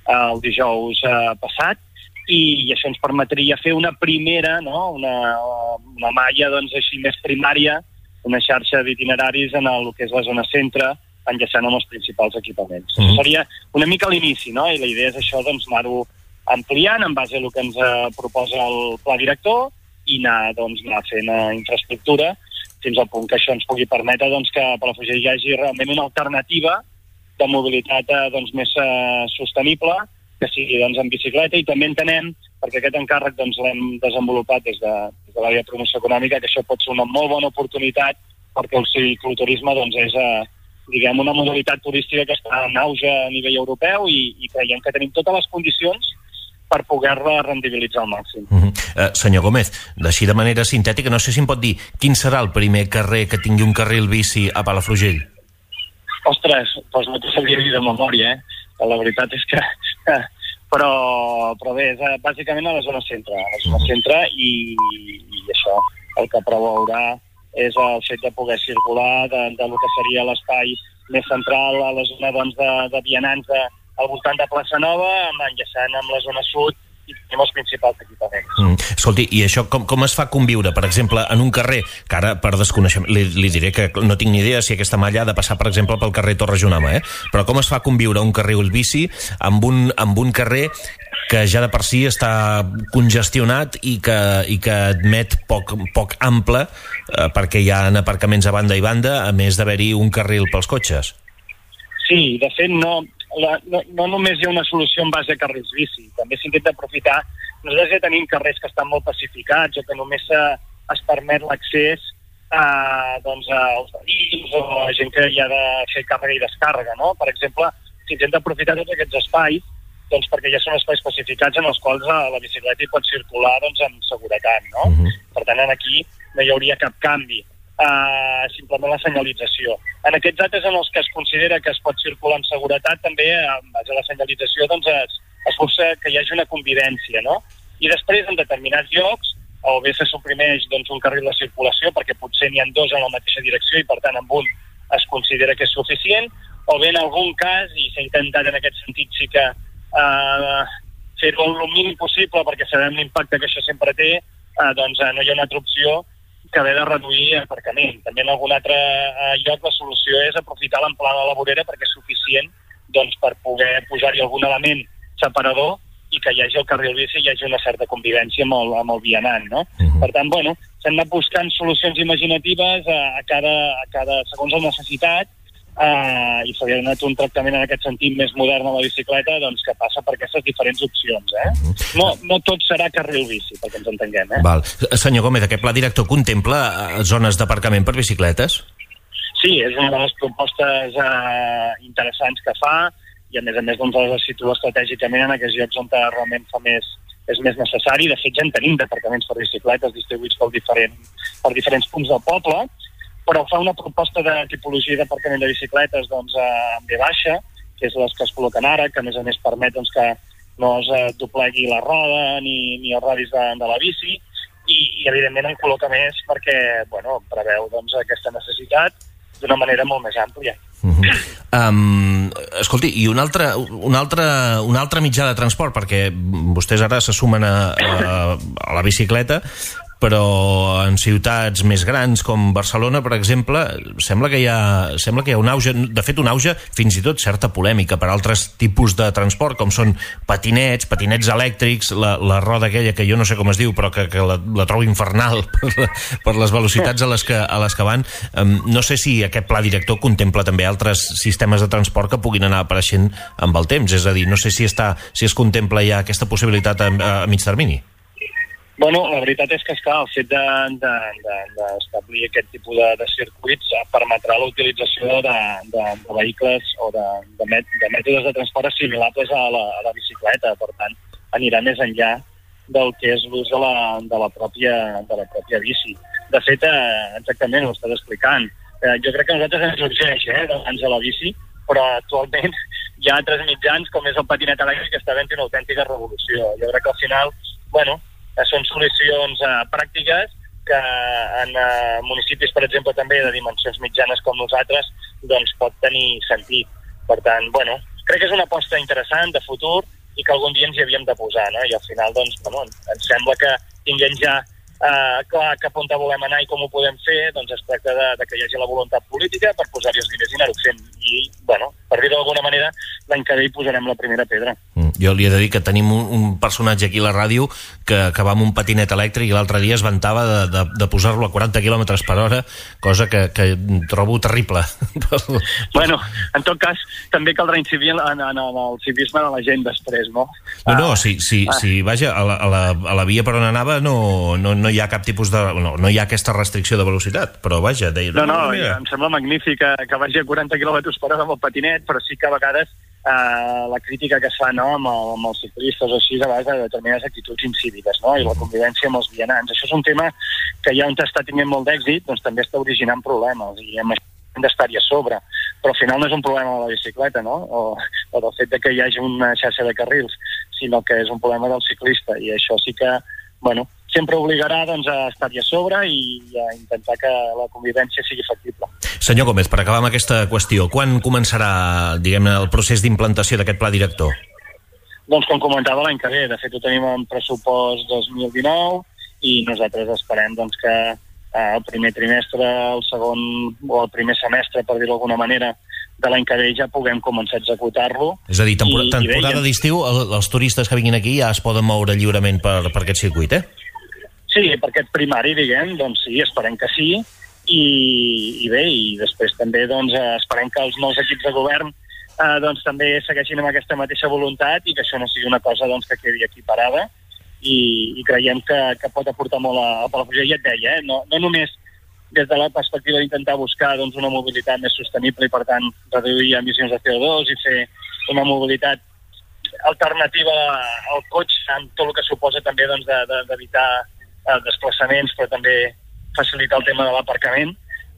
el dijous eh, passat, i això ens permetria fer una primera, no? una, una malla doncs, així més primària, una xarxa d'itineraris en el que és la zona centre, enllaçant amb els principals equipaments. Mm-hmm. Seria una mica l'inici, no? I la idea és això, doncs, anar-ho ampliant en base a el que ens eh, proposa el pla director i anar, doncs, anar fent eh, infraestructura fins al punt que això ens pugui permetre doncs, que a Palafrugell hi hagi realment una alternativa de mobilitat eh, doncs, més eh, sostenible, que sigui doncs, en bicicleta, i també entenem, perquè aquest encàrrec doncs, l'hem desenvolupat des de, des de l'àrea de promoció econòmica, que això pot ser una molt bona oportunitat perquè el cicloturisme doncs, és eh, diguem, una modalitat turística que està en auge a nivell europeu i, i creiem que tenim totes les condicions per poder-la rendibilitzar al màxim. Uh-huh. uh, senyor Gómez, així de manera sintètica, no sé si em pot dir quin serà el primer carrer que tingui un carril bici a Palafrugell? Ostres, doncs no t'ho sabria dir de memòria, eh? La veritat és que... però, però bé, és bàsicament a la zona centre, a la zona centre i, i això, el que preveurà és el fet de poder circular de, de lo que seria l'espai més central a la zona doncs, de, de vianants de, al voltant de Plaça Nova, enllaçant amb la zona sud i tenim els principals equipaments. Mm. Escolti, i això com, com es fa conviure, per exemple, en un carrer, que ara per desconeixement, li, li diré que no tinc ni idea si aquesta malla ha de passar, per exemple, pel carrer Torre Junama, eh? Però com es fa conviure un carril bici amb un, amb un carrer que ja de per si està congestionat i que, i que admet poc, poc ample eh, perquè hi ha aparcaments a banda i banda, a més d'haver-hi un carril pels cotxes? Sí, de fet no, la, no, no només hi ha una solució en base a carrils bici, també s'intenta aprofitar. Nosaltres ja tenim carrers que estan molt pacificats o que només es permet l'accés a, doncs, als veïns o a gent que hi ha de fer càrrega i descàrrega, no? Per exemple, s'intenta aprofitar tots aquests espais doncs, perquè ja són espais pacificats en els quals la, la bicicleta hi pot circular doncs, amb seguretat, no? Uh-huh. Per tant, aquí no hi hauria cap canvi. Uh, simplement la senyalització. En aquests dates en els que es considera que es pot circular amb seguretat, també, en base a la senyalització, doncs es, es busca que hi hagi una convivència, no? I després, en determinats llocs, o bé se suprimeix doncs, un carril de circulació, perquè potser n'hi ha dos en la mateixa direcció i, per tant, amb un es considera que és suficient, o bé en algun cas, i s'ha intentat en aquest sentit sí que uh, fer-ho el mínim possible, perquè sabem l'impacte que això sempre té, uh, doncs uh, no hi ha una altra opció que haver de reduir aparcament. També en algun altre eh, lloc la solució és aprofitar l'amplada de la vorera perquè és suficient doncs, per poder pujar-hi algun element separador i que hi hagi el carril bici i hi hagi una certa convivència amb el, amb el vianant, no? Uh-huh. Per tant, bueno, s'han anat buscant solucions imaginatives a, a, cada, a cada, segons la necessitat eh, i s'hauria donat un tractament en aquest sentit més modern a la bicicleta doncs, que passa per aquestes diferents opcions. Eh? No, no tot serà carril bici, perquè ens entenguem. Eh? Val. Senyor Gómez, aquest pla director contempla zones d'aparcament per bicicletes? Sí, és una de les propostes eh, interessants que fa i a més a més doncs, les situa estratègicament en aquells llocs on realment fa més, és més necessari. De fet, ja en tenim d'aparcaments per bicicletes distribuïts per, diferent, per diferents punts del poble, però fa una proposta de tipologia d'aparcament de bicicletes doncs, en V baixa, que és les que es col·loquen ara, que a més a més permet doncs, que no es eh, doblegui la roda ni, ni els radis de, de la bici, i, i evidentment en col·loca més perquè bueno, preveu doncs, aquesta necessitat d'una manera molt més àmplia. Uh-huh. Um, escolti, i un altre, un, altre, un altre mitjà de transport, perquè vostès ara se sumen a, a, a la bicicleta, però en ciutats més grans com Barcelona, per exemple, sembla que hi ha, sembla que hi ha un auge, de fet un auge fins i tot certa polèmica per altres tipus de transport, com són patinets, patinets elèctrics, la, la roda aquella que jo no sé com es diu, però que, que la, la trobo infernal per, la, per les velocitats a les que, a les que van. Um, no sé si aquest pla director contempla també altres sistemes de transport que puguin anar apareixent amb el temps, és a dir, no sé si, està, si es contempla ja aquesta possibilitat a, a mig termini. Bueno, la veritat és que, esclar, el fet d'establir de, de, de aquest tipus de, de circuits permetrà la utilització de, de, de vehicles o de, de, met, de mètodes de transport assimilables a la, a la bicicleta. Per tant, anirà més enllà del que és l'ús de, la, de, la pròpia, de la pròpia bici. De fet, eh, exactament, ho estàs explicant. Eh, jo crec que a nosaltres ens urgeix eh, abans de la bici, però actualment hi ha altres mitjans, com és el patinet elèctric, que està fent una autèntica revolució. Jo crec que al final, bueno, són solucions eh, pràctiques que en eh, municipis, per exemple, també de dimensions mitjanes com nosaltres, doncs pot tenir sentit. Per tant, bueno, crec que és una aposta interessant de futur i que algun dia ens hi havíem de posar, no? I al final, doncs, bueno, ens sembla que tinguem ja Uh, clar, cap on volem anar i com ho podem fer, doncs es tracta de, de que hi hagi la voluntat política per posar-hi els diners i anar-ho fent. I, bueno, per dir-ho d'alguna manera, l'any que ve hi posarem la primera pedra. Mm, jo li he de dir que tenim un, un personatge aquí a la ràdio que, que va amb un patinet elèctric i l'altre dia es vantava de, de, de posar-lo a quaranta quilòmetres per hora, cosa que, que trobo terrible. Bueno, en tot cas, també caldrà incidir en, en, en el civisme de la gent després, no? No, no, si, si, Ah. si vaja, a la, a, la, a la via per on anava no, no, no hi ha cap tipus de... No, no hi ha aquesta restricció de velocitat, però vaja... De, No, no, mira. em sembla magnífic que, que vagi a quaranta quilòmetres per hora amb el patinet, però sí que a vegades eh, la crítica que es fa, no, amb, el, amb els ciclistes o així, a vegades de determinades actituds incíviques, no?, i la convivència amb els vianants. Això és un tema que ja on està tinguent molt d'èxit, doncs també està originant problemes, i amb això hem d'estar-hi a sobre. Però al final no és un problema de la bicicleta, no?, o, o del fet de que hi hagi una xarxa de carrils, sinó que és un problema del ciclista, i això sí que, bueno, sempre obligarà, doncs, a estar-hi a sobre i a intentar que la convivència sigui factible. Senyor Gómez, per acabar amb aquesta qüestió, quan començarà, diguem-ne, el procés d'implantació d'aquest pla director? Doncs com comentava, l'any que ve. De fet, ho tenim en pressupost dos mil dinou i nosaltres esperem, doncs, que eh, el primer trimestre, el segon o el primer semestre, per dir-ho d'alguna manera, de l'any que ve ja puguem començar a executar-lo. És a dir, tempor I- i temporada bé, d'estiu, el, els turistes que vinguin aquí ja es poden moure lliurement per, per aquest circuit, eh? Sí, per aquest primari, diguem, doncs sí, esperem que sí, i, i bé, i després també doncs, eh, esperem que els nous equips de govern eh, doncs també segueixin amb aquesta mateixa voluntat i que això no sigui una cosa doncs, que quedi aquí parada, i, i creiem que, que pot aportar molt a, a Palafrugell, ja et deia, eh? no, no només des de la perspectiva d'intentar buscar doncs, una mobilitat més sostenible i, per tant, reduir emissions de C O dos i fer una mobilitat alternativa al cotxe, amb tot el que suposa també doncs, de, de, d'evitar eh, desplaçaments, però també facilitar el tema de l'aparcament,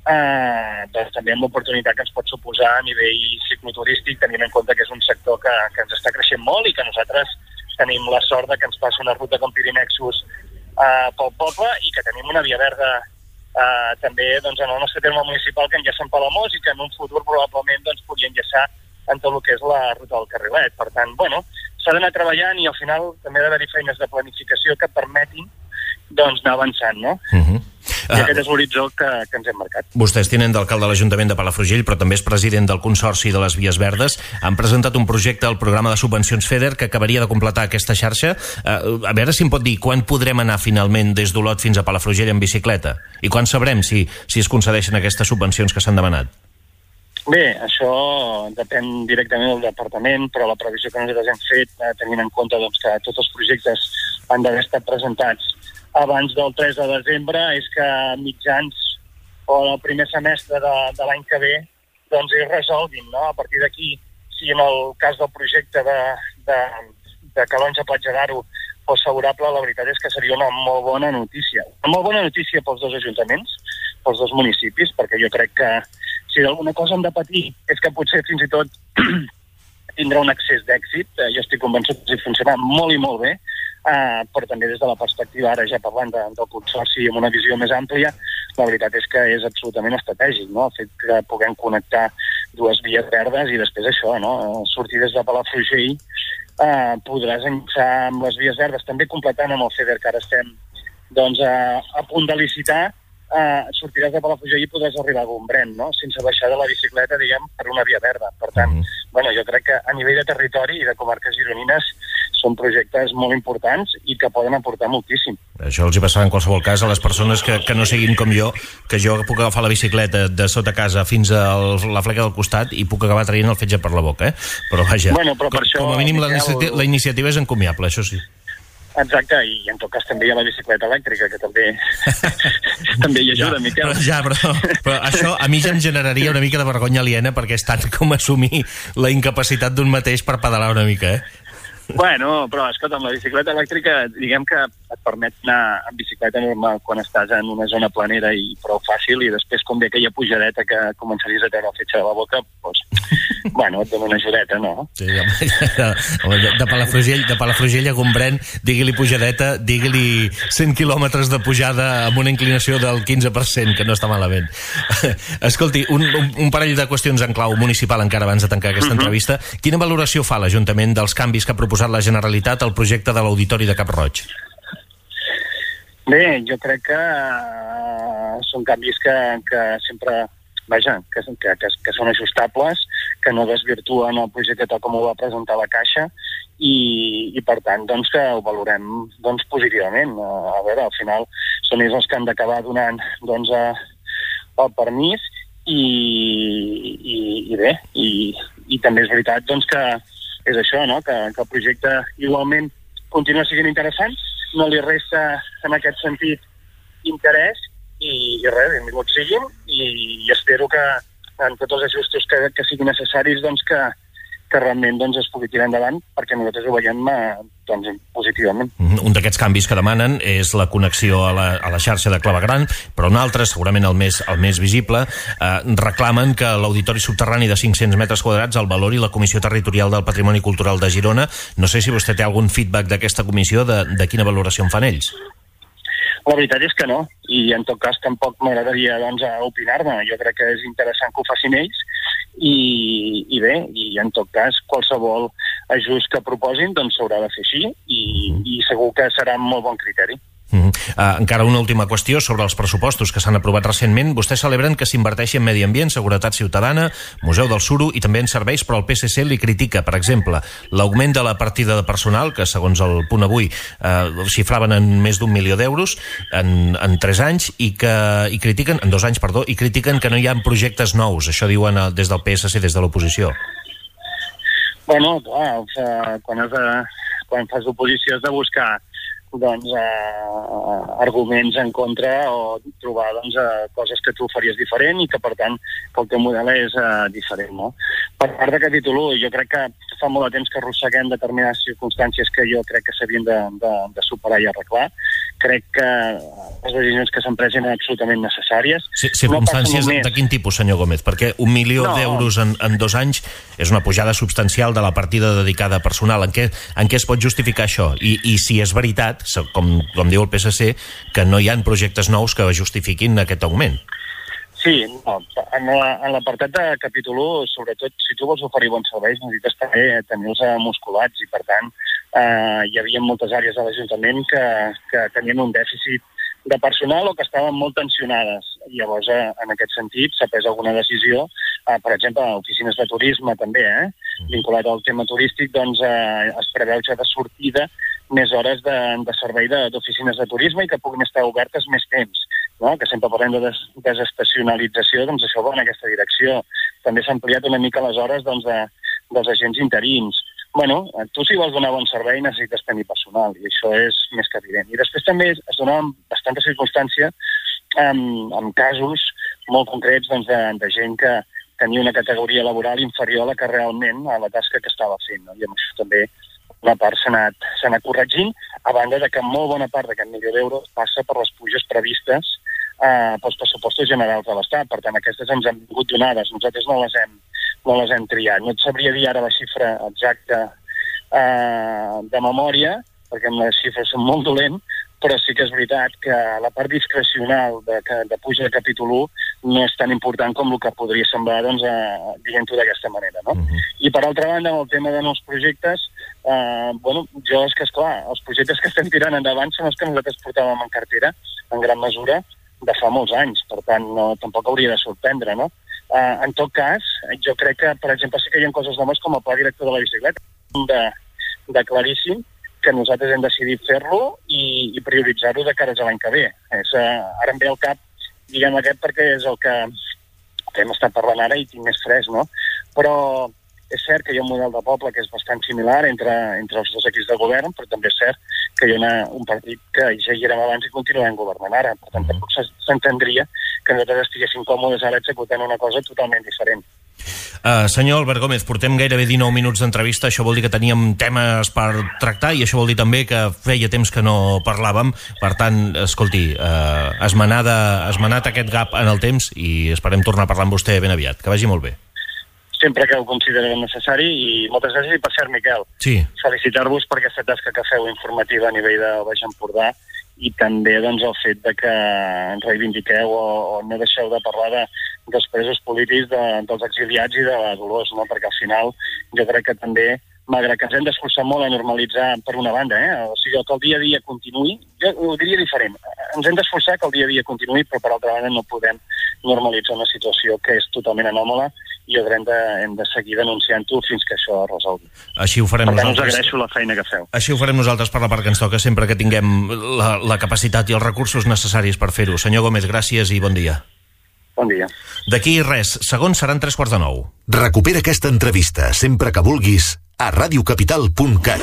eh, doncs també amb l'oportunitat que ens pot suposar a nivell cicloturístic, tenint en compte que és un sector que, que ens està creixent molt i que nosaltres tenim la sort de que ens passa una ruta com Pirinexus eh, pel poble i que tenim una via verda eh, també doncs, en el nostre terme municipal que enllaça amb Palamós i que en un futur probablement doncs, podria enllaçar en tot el que és la ruta del Carrilet. Per tant, bueno, s'ha d'anar treballant i al final també ha d'haver-hi feines de planificació que permetin doncs, anar avançant, no? Uh -huh. I uh, aquest és l'horitzó que, que ens hem marcat. Vostès tenen d'alcalde de l'Ajuntament de Palafrugell, però també és president del Consorci de les Vies Verdes. Han presentat un projecte al programa de subvencions FEDER que acabaria de completar aquesta xarxa. Uh, a veure si em pot dir quan podrem anar finalment des d'Olot fins a Palafrugell en bicicleta? I quan sabrem si, si es concedeixen aquestes subvencions que s'han demanat? Bé, això depèn directament del departament, però la previsió que nosaltres hem fet, eh, tenint en compte doncs, que tots els projectes han d'haver estat presentats abans del tres de desembre, és que mitjans o el primer semestre de, de l'any que ve doncs es resolguin, no? A partir d'aquí, si en el cas del projecte de, de, de Calonge Platja d'Aro fos favorable, la veritat és que seria una molt bona notícia. Una molt bona notícia pels dos ajuntaments, pels dos municipis, perquè jo crec que si d'alguna cosa hem de patir és que potser fins i tot tindrà un excés d'èxit. Eh, jo estic convençut que funciona molt i molt bé, eh, però també des de la perspectiva, ara ja parlant de, del consorci amb una visió més àmplia, la veritat és que és absolutament estratègic, no? El fet que puguem connectar dues vies verdes i després això, no? Sortir des de Palafrugell, eh, podràs enllaçar amb les vies verdes, també completant amb el FEDER que ara estem doncs, a, a punt de licitar. Uh, sortiràs de Palafrugell i podràs arribar a Gombrèn, no? Sense baixar de la bicicleta, diguem, per una via verda. Per tant, mm. bueno, jo crec que a nivell de territori i de comarques gironines són projectes molt importants i que poden aportar moltíssim. Això els hi passarà en qualsevol cas a les persones que, que no siguin com jo, que jo puc agafar la bicicleta de sota casa fins a la fleca del costat i puc acabar traient el fetge per la boca, eh? Però vaja, bueno, però per com, això, com a mínim la, Miquel... iniciativa, la iniciativa és encomiable, això sí. Exacte, i en tot cas també hi ha la bicicleta elèctrica, que també també hi ajuda, ja, Miquel. Però, ja, però, però això a mi ja em generaria una mica de vergonya aliena perquè és tant com assumir la incapacitat d'un mateix per pedalar una mica, eh? Bueno, però escolta, amb la bicicleta elèctrica diguem que et permet anar amb bicicleta normal quan estàs en una zona planera i prou fàcil, i després com ve aquella pujadeta que començaries a treure el fetge de la boca, pues, bueno, et dono una ajudeta, no? Sí, de, de, de Palafrugell, de Palafrugell a Gombrèn, digui-li pujadeta, digui-li cent quilòmetres de pujada amb una inclinació del quinze per cent, que no està malament. Escolti, un, un, un parell de qüestions en clau municipal encara abans de tancar aquesta uh-huh. entrevista. Quina valoració fa l'Ajuntament dels canvis que ha proposat la Generalitat al projecte de l'Auditori de Cap-roig? Bé, jo crec que uh, són canvis que, que sempre, vaja, que, que, que, que són ajustables, que no desvirtuen el projecte tal com ho va presentar la Caixa i, i per tant, doncs, que ho valorem doncs, positivament. Uh, a veure, al final són ells els que han d'acabar donant doncs, uh, el permís i, i, i bé, i, i també és veritat doncs, que és això, no? que, que el projecte igualment continua sent interessant, no li resta en aquest sentit interès i, i res, benvinguts siguin i, i espero que en tots els ajustos que, que siguin necessaris doncs que, que realment doncs, es pugui tirar endavant perquè nosaltres ho veiem doncs, positivament. Un d'aquests canvis que demanen és la connexió a la, a la xarxa de Clavegueran, però un altre, segurament el més, el més visible, eh, reclamen que l'auditori subterrani de cinc-cents metres quadrats el valori la Comissió Territorial del Patrimoni Cultural de Girona. No sé si vostè té algun feedback d'aquesta comissió, de, de quina valoració en fan ells. La veritat és que no, i en tot cas tampoc m'agradaria doncs, opinar-me. Jo crec que és interessant que ho facin ells i, i bé, i en tot cas qualsevol ajust que proposin doncs s'haurà de fer així i, i segur que serà amb molt bon criteri. Mm-hmm. Uh, encara una última qüestió sobre els pressupostos que s'han aprovat recentment. Vostès celebren que s'inverteixi en medi ambient, seguretat ciutadana, Museu del Suro i també en serveis, però el P S C li critica, per exemple, l'augment de la partida de personal, que segons el Punt Avui uh, xifraven en més d'un milió d'euros en, en tres anys i que i critiquen, en dos anys, perdó, i critiquen que no hi ha projectes nous. Això diuen uh, des del P S C, des de l'oposició. Bueno, clar, o sigui, quan, has de, quan fas oposició has de buscar doncs, eh, arguments en contra o trobar doncs, eh, coses que tu faries diferent i que, per tant, que el teu model és eh, diferent. No? Per part de capítol u, jo crec que fa molt de temps que arrosseguem determinades circumstàncies que jo crec que s'havien de, de, de superar i arreglar. Crec que les decisions que s'han pres eren absolutament necessàries. Sí, circumstàncies no de quin tipus, senyor Gómez? Perquè un milió no. d'euros en, en dos anys és una pujada substancial de la partida dedicada a personal. En què, en què es pot justificar això? I, i si és veritat, com, com diu el P S C, que no hi ha projectes nous que justifiquin aquest augment. Sí, no, en l'apartat de capítol u, sobretot, si tu vols oferir bons serveis, necessites també tenir-los musculats i, per tant, eh, hi havia moltes àrees de l'Ajuntament que, que tenien un dèficit de personal o que estaven molt tensionades. Llavors, eh, en aquest sentit, s'ha pres alguna decisió, eh, per exemple, oficines de turisme també, eh, vinculat al tema turístic, doncs eh, es preveu ja de sortida més hores de, de servei d'oficines de, de turisme i que puguin estar obertes més temps. No? Que sempre parlem de des, desestacionalització, doncs això va en aquesta direcció. També s'ha ampliat una mica les hores doncs, de, dels agents interins. Bueno, tu si vols donar bon servei necessites tenir personal, i això és més que evident. I després també es donaven bastanta circumstància amb, amb casos molt concrets doncs, de, de gent que tenia una categoria laboral inferior a la que realment a la tasca que estava fent. No? I amb això també una part s'ha anat, s'ha anat corregint, a banda de que molt bona part d'aquest milió d'euros passa per les puges previstes eh, pels pressupostos generals de l'Estat. Per tant, aquestes ens han vingut donades, nosaltres no les hem, no les hem triat. No et sabria dir ara la xifra exacta eh, de memòria, perquè amb les xifres són molt dolent, però sí que és veritat que la part discrecional de, de puja de capítol u no és tan important com el que podria semblar, doncs, eh, diguem-ho d'aquesta manera, no? Uh-huh. I per altra banda, amb el tema de nous projectes, eh, bueno, jo és que, esclar, els projectes que estem tirant endavant són els que nosaltres portàvem en cartera, en gran mesura, de fa molts anys, per tant, no, tampoc hauria de sorprendre, no? Eh, en tot cas, jo crec que, per exemple, sí que hi ha coses noves com el pla director de la bicicleta, de, de claríssim, que nosaltres hem decidit fer-lo i, i prioritzar-ho de cara a l'any que ve. És, uh, ara em ve al cap, diguem aquest, perquè és el que, que hem estat parlant ara i tinc més fresc, no? Però és cert que hi ha un model de poble que és bastant similar entre, entre els dos equips de govern, però també és cert que hi ha una, un partit que ja hi érem abans i continuem governant ara. Per tant, tampoc s'entendria que nosaltres estiguéssim còmodes ara executant una cosa totalment diferent. Uh, senyor Albert Gómez, portem gairebé dinou minuts d'entrevista, això vol dir que teníem temes per tractar i això vol dir també que feia temps que no parlàvem, per tant, escolti, uh, esmenada, esmenat aquest gap en el temps i esperem tornar a parlar amb vostè ben aviat. Que vagi molt bé. Sí, sempre que ho considerem necessari, i moltes gràcies. I per cert, Miquel, sí. felicitar-vos per aquesta tasca que feu informativa a nivell de Baix Empordà, i també doncs, el fet de que ens reivindiqueu o, o no deixeu de parlar de, dels presos polítics, de, dels exiliats i de la Dolors, no? Perquè al final jo crec que també, malgrat que ens hem d'esforçar molt a normalitzar per una banda, eh? O sigui, que el dia a dia continuï, jo ho diria diferent, ens hem d'esforçar que el dia a dia continuï, però per altra banda no podem normalitzar una situació que és totalment anòmala, i jo crec que hem de seguir denunciant-ho fins que això es resolgui. Així ho farem per tant, nosaltres. us agraeixo la feina que feu. Així ho farem nosaltres per la part que ens toca, sempre que tinguem la, la capacitat i els recursos necessaris per fer-ho. Senyor Gómez, gràcies i bon dia. Bon dia. D'aquí res, segons seran tres quarts de nou. Recupera aquesta entrevista sempre que vulguis a radiocapital punt cat.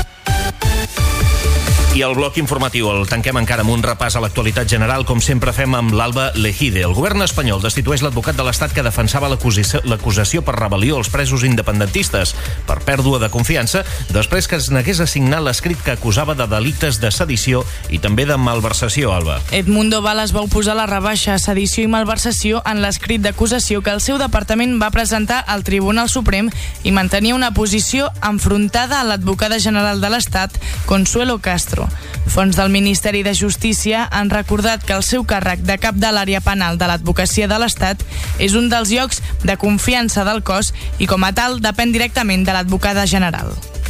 I el bloc informatiu el tanquem encara amb un repàs a l'actualitat general, com sempre fem amb l'Alba Lejide. El govern espanyol destitueix l'advocat de l'Estat que defensava l'acusació per rebel·lió als presos independentistes per pèrdua de confiança, després que es negués a signar l'escrit que acusava de delictes de sedició i també de malversació, Alba. Edmundo Valas va oposar la rebaixa a sedició i malversació en l'escrit d'acusació que el seu departament va presentar al Tribunal Suprem i mantenia una posició enfrontada a l'advocada general de l'Estat, Consuelo Castro. Fons del Ministeri de Justícia han recordat que el seu càrrec de cap de l'àrea penal de l'advocacia de l'Estat és un dels llocs de confiança del cos i com a tal depèn directament de l'advocada general.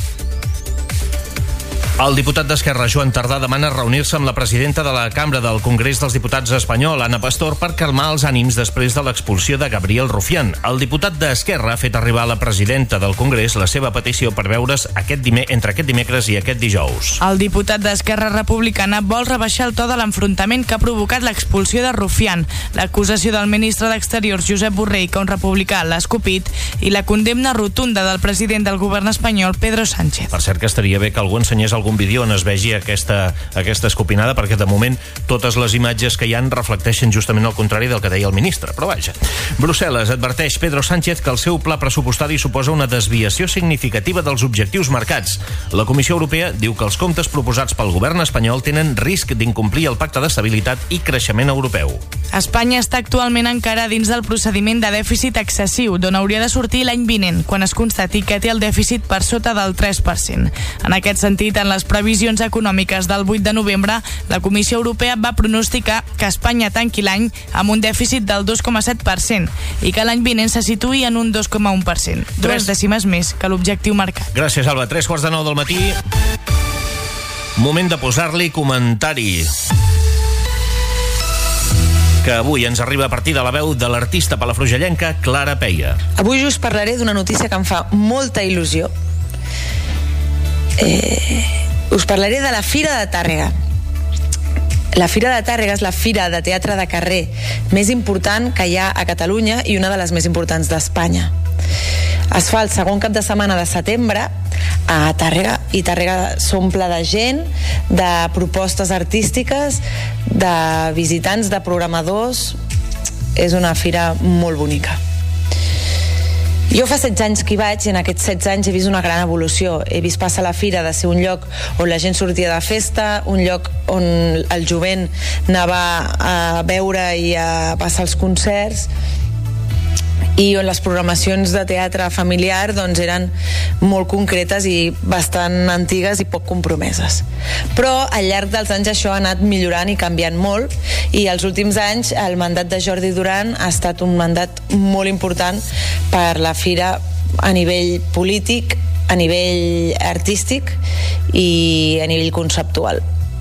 El diputat d'Esquerra, Joan Tardà, demana reunir-se amb la presidenta de la Cambra del Congrés dels Diputats espanyol, Ana Pastor, per calmar els ànims després de l'expulsió de Gabriel Rufián. El diputat d'Esquerra ha fet arribar a la presidenta del Congrés la seva petició per veure's aquest dime, entre aquest dimecres i aquest dijous. El diputat d'Esquerra Republicana vol rebaixar el to de l'enfrontament que ha provocat l'expulsió de Rufián, l'acusació del ministre d'Exteriors, Josep Borrell, que un republicà l'ha escopit, i la condemna rotunda del president del govern espanyol, Pedro Sánchez. Per cert que estaria bé que algú ensenyés algun vídeo on es vegi aquesta, aquesta escopinada, perquè de moment totes les imatges que hi han reflecteixen justament el contrari del que deia el ministre, però vaja. Brussel·les adverteix Pedro Sánchez que el seu pla pressupostari suposa una desviació significativa dels objectius marcats. La Comissió Europea diu que els comptes proposats pel govern espanyol tenen risc d'incomplir el pacte d'estabilitat i creixement europeu. Espanya està actualment encara dins del procediment de dèficit excessiu, d'on hauria de sortir l'any vinent, quan es constati que té el dèficit per sota del tres per cent. En aquest sentit, en les previsions econòmiques del vuit de novembre, la Comissió Europea va pronosticar que Espanya tanqui l'any amb un dèficit del dos coma set per cent i que l'any vinent se situï en un dos coma un per cent, dues dècimes més que l'objectiu marcat. Gràcies, Alba. Tres quarts de nou del matí. Moment de posar-li comentari, que avui ens arriba a partir de la veu de l'artista palafrugellenca Clara Peia. Avui us parlaré d'una notícia que em fa molta il·lusió. Eh, us parlaré de la Fira de Tàrrega. La Fira de Tàrrega és la fira de teatre de carrer més important que hi ha a Catalunya i una de les més importants d'Espanya. Es fa el segon cap de setmana de setembre a Tàrrega, i Tàrrega s'omple de gent, de propostes artístiques, de visitants, de programadors. És una fira molt bonica. Jo fa setze anys que hi vaig, i en aquests setze anys he vist una gran evolució. He vist passar la fira de ser un lloc on la gent sortia de festa, un lloc on el jovent anava a veure i a passar els concerts, i on les programacions de teatre familiar doncs, eren molt concretes i bastant antigues i poc compromeses. Però al llarg dels anys això ha anat millorant i canviant molt, i els últims anys el mandat de Jordi Duran ha estat un mandat molt important per la fira a nivell polític, a nivell artístic i a nivell conceptual.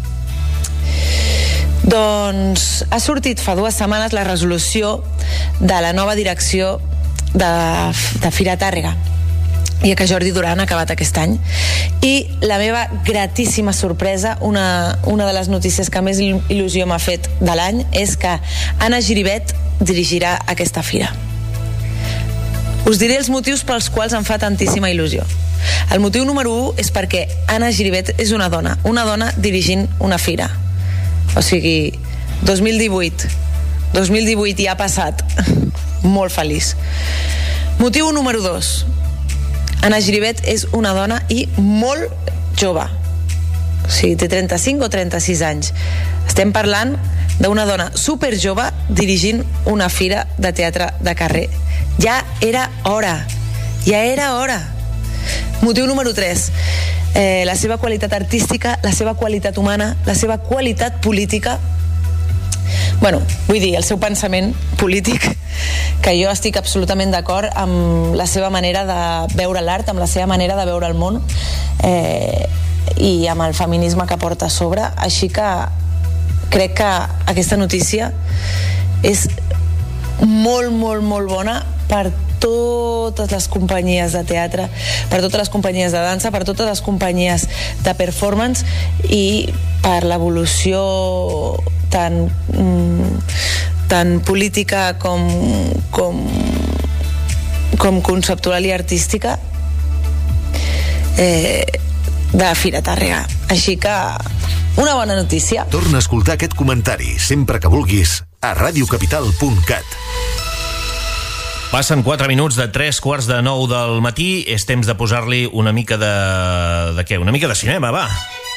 Doncs ha sortit fa dues setmanes la resolució de la nova direcció de, de Fira Tàrrega, i que Jordi Duran ha acabat aquest any. I la meva gratíssima sorpresa, una, una de les notícies que més il·lusió m'ha fet de l'any, és que Anna Giribet dirigirà aquesta fira. Us diré els motius pels quals em fa tantíssima il·lusió. El motiu número u és perquè Anna Giribet és una dona, una dona dirigint una fira. O sigui, dos mil divuit dos mil divuit ja ha passat. Molt feliç. Motiu número dos. Anna Giribet és una dona i molt jove. O sigui, té trenta-cinc o trenta-sis anys. Estem parlant d'una dona superjove dirigint una fira de teatre de carrer. Ja era hora. Ja era hora. Motiu número tres. Eh, la seva qualitat artística, la seva qualitat humana, la seva qualitat política. Bueno, vull dir, el seu pensament polític, que jo estic absolutament d'acord amb la seva manera de veure l'art, amb la seva manera de veure el món, eh, i amb el feminisme que porta a sobre. Així que crec que aquesta notícia és molt, molt, molt bona per totes les companyies de teatre, per totes les companyies de dansa, per totes les companyies de performance i per l'evolució tan, tan política com, com, com conceptual i artística eh, de Fira Tàrrega. Així que una bona notícia. Torna a escoltar aquest comentari sempre que vulguis a radiocapital punt cat. Passen quatre minuts de tres quarts de nou del matí. És temps de posar-li una mica de... de què? Una mica de cinema, va.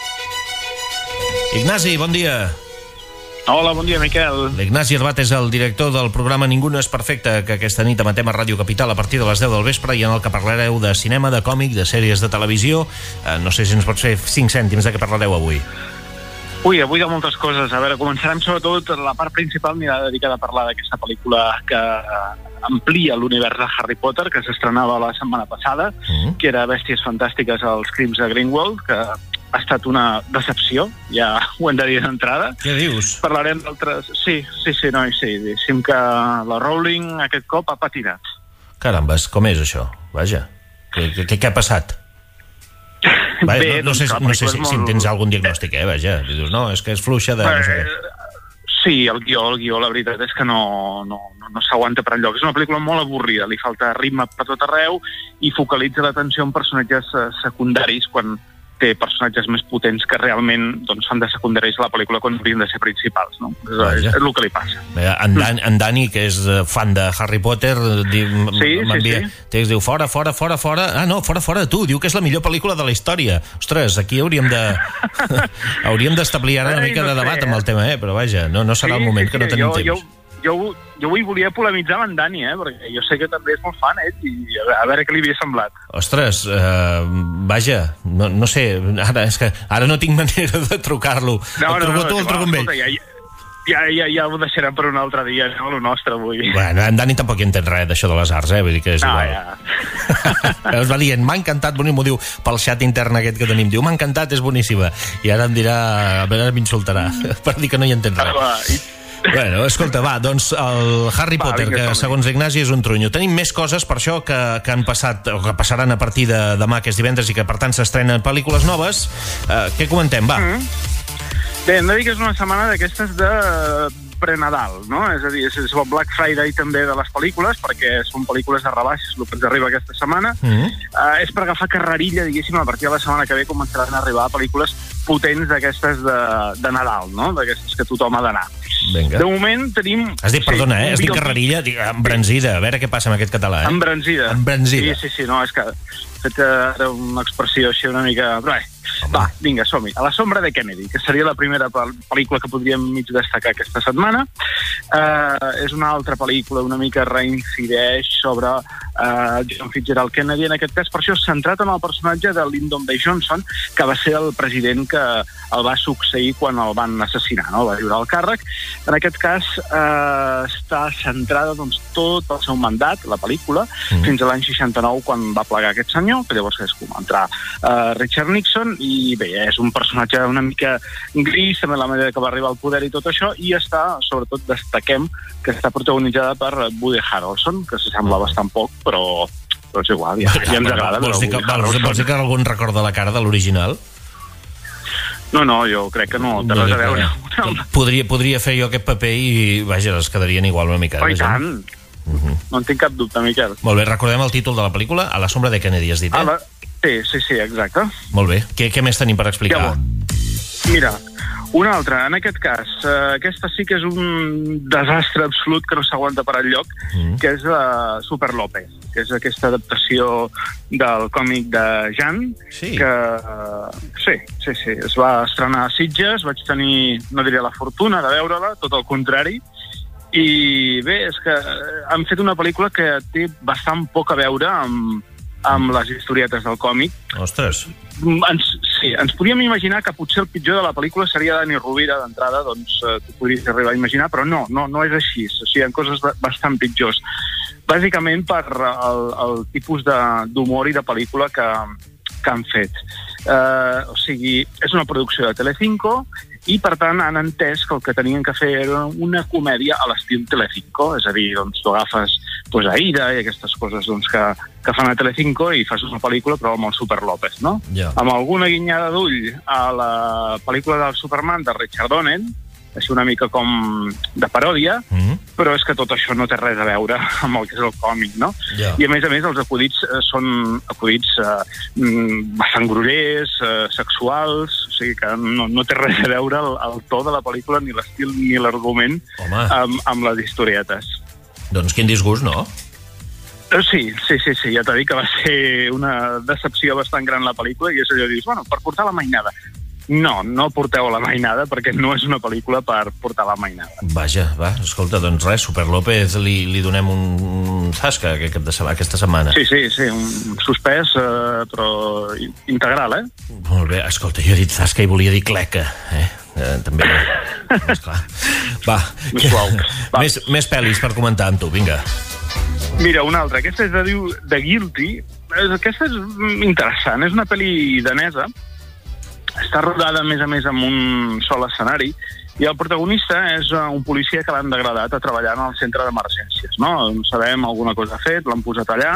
Ignasi, bon dia. Hola, bon dia, Miquel. L'Ignasi Herbat és el director del programa Ningú no és perfecte, que aquesta nit emetem a Ràdio Capital a partir de les deu del vespre, i en el que parlareu de cinema, de còmic, de sèries de televisió. Eh, no sé si ens pots fer cinc cèntims de què parlareu avui. Ui, avui hi ha moltes coses. A veure, començarem sobretot, la part principal anirà dedicada a parlar d'aquesta pel·lícula que amplia l'univers de Harry Potter, que s'estrenava la setmana passada, mm. que era Bèsties fantàstiques als crims de Grindelwald, que ha estat una decepció, ja ho hem de dir d'entrada. Què dius? Parlarem d'altres... Sí, sí, sí, no, sí. Deixem que la Rowling aquest cop ha patinat. Carambes, com és això? Vaja, què, què, què ha passat? Vaja, Bé, no, no, sé, no sé si, molt... si en tens algun diagnòstic, eh, vaja. Dius, no, és que és fluixa de... No sé què. Sí, el guió, el guió, la veritat és que no, no, no, no s'aguanta per enlloc. És una pel·lícula molt avorrida, li falta ritme per tot arreu i focalitza l'atenció en personatges secundaris quan té personatges més potents que realment doncs, fan de secundaris a la pel·lícula quan haurien de ser principals, no? És, és el que li passa. En, Dan, en Dani, que és fan de Harry Potter, diu, sí, sí, sí. Text, diu fora, fora, fora, fora... Ah, no, fora, fora tu, diu que és la millor pel·lícula de la història. Ostres, aquí hauríem de... hauríem d'establir ara una mica de debat amb el tema, eh? Però vaja, no, no serà sí, el moment, sí, que no sí. tenim jo, temps. Jo... Jo, jo avui volia polemitzar amb en Dani, eh? Perquè jo sé que també és molt fan, eh? I a veure què li havia semblat. Ostres, uh, vaja, no, no sé, ara, és que ara no tinc manera de trucar-lo. No, el truco no, no, tu, el truco amb ell. Ja, ja, ja, ja ho deixarem per un altre dia, no? Lo nostre, avui. Bueno, en Dani tampoc hi entén res d'això de les arts, eh? Vull dir que és no, igual. Ja. Es va dient, m'ha encantat, m'ho diu pel xat intern aquest que tenim, diu, m'ha encantat, és boníssima. I ara em dirà, a veure, m'insultarà, per dir que no hi entén res. Va, i... Bueno, escolta, va, doncs el Harry Potter, va, vinga, que segons Ignasi és un trunyo. Tenim més coses per això que, que han passat, o que passaran a partir de demà, que és divendres, i que per tant s'estrenen pel·lícules noves. Uh, què comentem, va? Mm. Bé, hem de dir que és una setmana d'aquestes de pre-Nadal, no? És a dir, és el Black Friday també de les pel·lícules, perquè són pel·lícules de rebaixes, el que ens arriba aquesta setmana. Mm. Uh, és per agafar carrerilla, diguéssim, a partir de la setmana que ve començaran a arribar pel·lícules potents d'aquestes de, de Nadal, no? D'aquestes que tothom ha d'anar. Venga. De moment tenim... Has dit, perdona, sí, eh? Has dit carrerilla, embranzida. A veure què passa amb aquest català, eh? Embranzida. Embranzida. Sí, sí, sí, no, és que he fet ara una expressió així una mica... Però bé, va, vinga, som-hi. A la sombra de Kennedy, que seria la primera pel·lícula que podríem mig destacar aquesta setmana. Uh, és una altra pel·lícula, una mica reincideix sobre uh, John Fitzgerald Kennedy, en aquest cas, per això centrat en el personatge de Lyndon B. Johnson, que va ser el president que el va succeir quan el van assassinar, no? El va lliurar el càrrec. En aquest cas, eh, està centrada doncs, tot el seu mandat, la pel·lícula, mm. fins a l'any seixanta-nou, quan va plegar aquest senyor, que llavors és com entrar eh, Richard Nixon, i bé, és un personatge una mica gris, també la manera que va arribar al poder i tot això, i està, sobretot, destaquem que està protagonitzada per Woody Harrelson, que s'assembla bastant poc, però, però és igual, ja, ja ens agrada. Vols dir que, vols dir que algun recorda la cara de l'original? No, no, jo crec que no té res a veure. Podria, podria fer jo aquest paper i, vaja, es quedarien igual una mica. Oh, i tant. Uh-huh. No en tinc cap dubte, Miquel. Molt bé, recordem el títol de la pel·lícula, A la sombra de Kennedy, has dit, eh? La... Sí, sí, sí, exacte. Molt bé. Què, què més tenim per explicar? Ja, mira, una altra. En aquest cas, eh, aquesta sí que és un desastre absolut que no s'aguanta per enlloc, mm. que és uh, Super López, que és aquesta adaptació del còmic de Jan, sí. que uh, sí, sí, sí, es va estrenar a Sitges, vaig tenir, no diria la fortuna de veure-la, tot el contrari, i bé, és que han fet una pel·lícula que té bastant poc a veure amb, amb les historietes del còmic. Ostres. Ens, sí, ens podíem imaginar que potser el pitjor de la pel·lícula seria Dani Rovira, d'entrada, doncs eh, t'ho podries arribar a imaginar, però no, no, no és així. O sigui, hi ha coses bastant pitjors. Bàsicament per el, el tipus d'humor i de pel·lícula que, que han fet. Eh, o sigui, és una producció de Telecinco i, per tant, han entès que el que tenien que fer era una comèdia a l'estil Telecinco, és a dir, doncs, tu agafes pues, Aida i aquestes coses doncs, que, que fan a Telecinco i fas una pel·lícula però amb el Super López, no? Yeah. Amb alguna guinyada d'ull a la pel·lícula del Superman de Richard Donner, és una mica com de paròdia, mm-hmm. però és que tot això no té res a veure amb el que és el còmic, no? Yeah. I a més a més els acudits eh, són acudits eh, bastant grollers, eh, sexuals, o sigui que no, no té res a veure el, el to de la pel·lícula, ni l'estil ni l'argument amb, amb les historietes. Doncs quin disgust, no? Sí, sí, sí, sí, ja t'ha dit que va ser una decepció bastant gran la pel·lícula i és allò, dius, bueno, per portar la mainada. No, no porteu la mainada perquè no és una pel·lícula per portar la mainada. Vaja, va, escolta, doncs res, Super López li, li donem un zasca aquesta setmana. Sí, sí, sí, un suspès, eh, però integral, eh? Molt bé, escolta, jo he dit zasca i volia dir cleca, eh? eh també, esclar. Va, més suau. Va. Més, més pel·lis per comentar amb tu, vinga. Mira, una altra, aquesta és de, diu, de Guilty, aquesta és interessant, és una pel·li danesa. Està rodada, a més a més, amb un sol escenari i el protagonista és un policia que l'han degradat a treballar en el centre d'emergències, no? No sabem, alguna cosa ha fet, l'han posat allà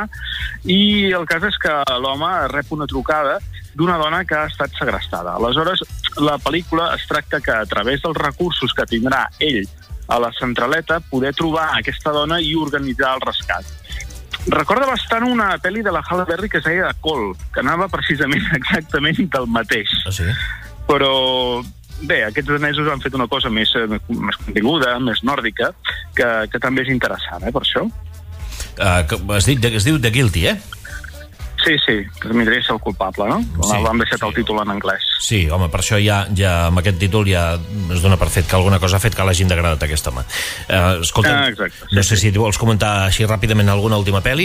i el cas és que l'home rep una trucada d'una dona que ha estat segrestada. Aleshores, la pel·lícula es tracta que a través dels recursos que tindrà ell a la centraleta poder trobar aquesta dona i organitzar el rescat. Recorda bastant una pel·li de la Halle Berry que es deia Call, que anava precisament exactament del mateix. Ah, sí? Però, bé, aquests danesos han fet una cosa més, més continguda, més nòrdica, que, que també és interessant, eh, per això. Uh, que has dit, es diu The Guilty, eh? Sí, sí, que miraria ser el culpable, no? Sí, L'han deixat sí. el títol en anglès. Sí, home, per això ja, ja amb aquest títol ja es dona per fet que alguna cosa ha fet que l'hagin degradat aquest home. Uh, escolta, ah, exacte, sí, no sé sí. si vols comentar així ràpidament alguna última pel·li?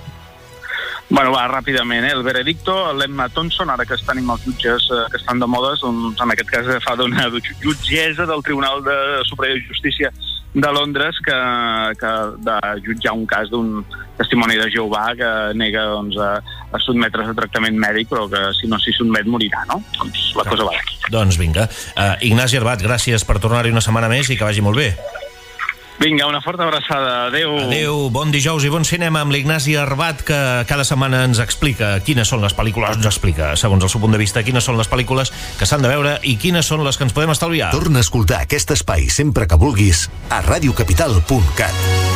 Bueno, va, ràpidament, eh? El veredicto, l'Emma Thompson, ara que estan amb els jutges eh, que estan de modes, doncs en aquest cas fa d'una jutgessa del Tribunal de Superior de Justícia de Londres que, que de jutjar un cas d'un testimoni de Jehovà que nega doncs, a, a sotmetre's a tractament mèdic, però que si no s'hi sotmet morirà, no? Doncs la cosa va d'aquí. Doncs vinga. Uh, Ignasi Arbat, gràcies per tornar-hi una setmana més i que vagi molt bé. Vinga, una forta abraçada. Adéu. Adéu, bon dijous i bon cinema amb l'Ignasi Arbat, que cada setmana ens explica quines són les pel·lícules, ens explica, segons el seu punt de vista, quines són les pel·lícules que s'han de veure i quines són les que ens podem estalviar. Torna a escoltar aquest espai sempre que vulguis a radiocapital punt cat.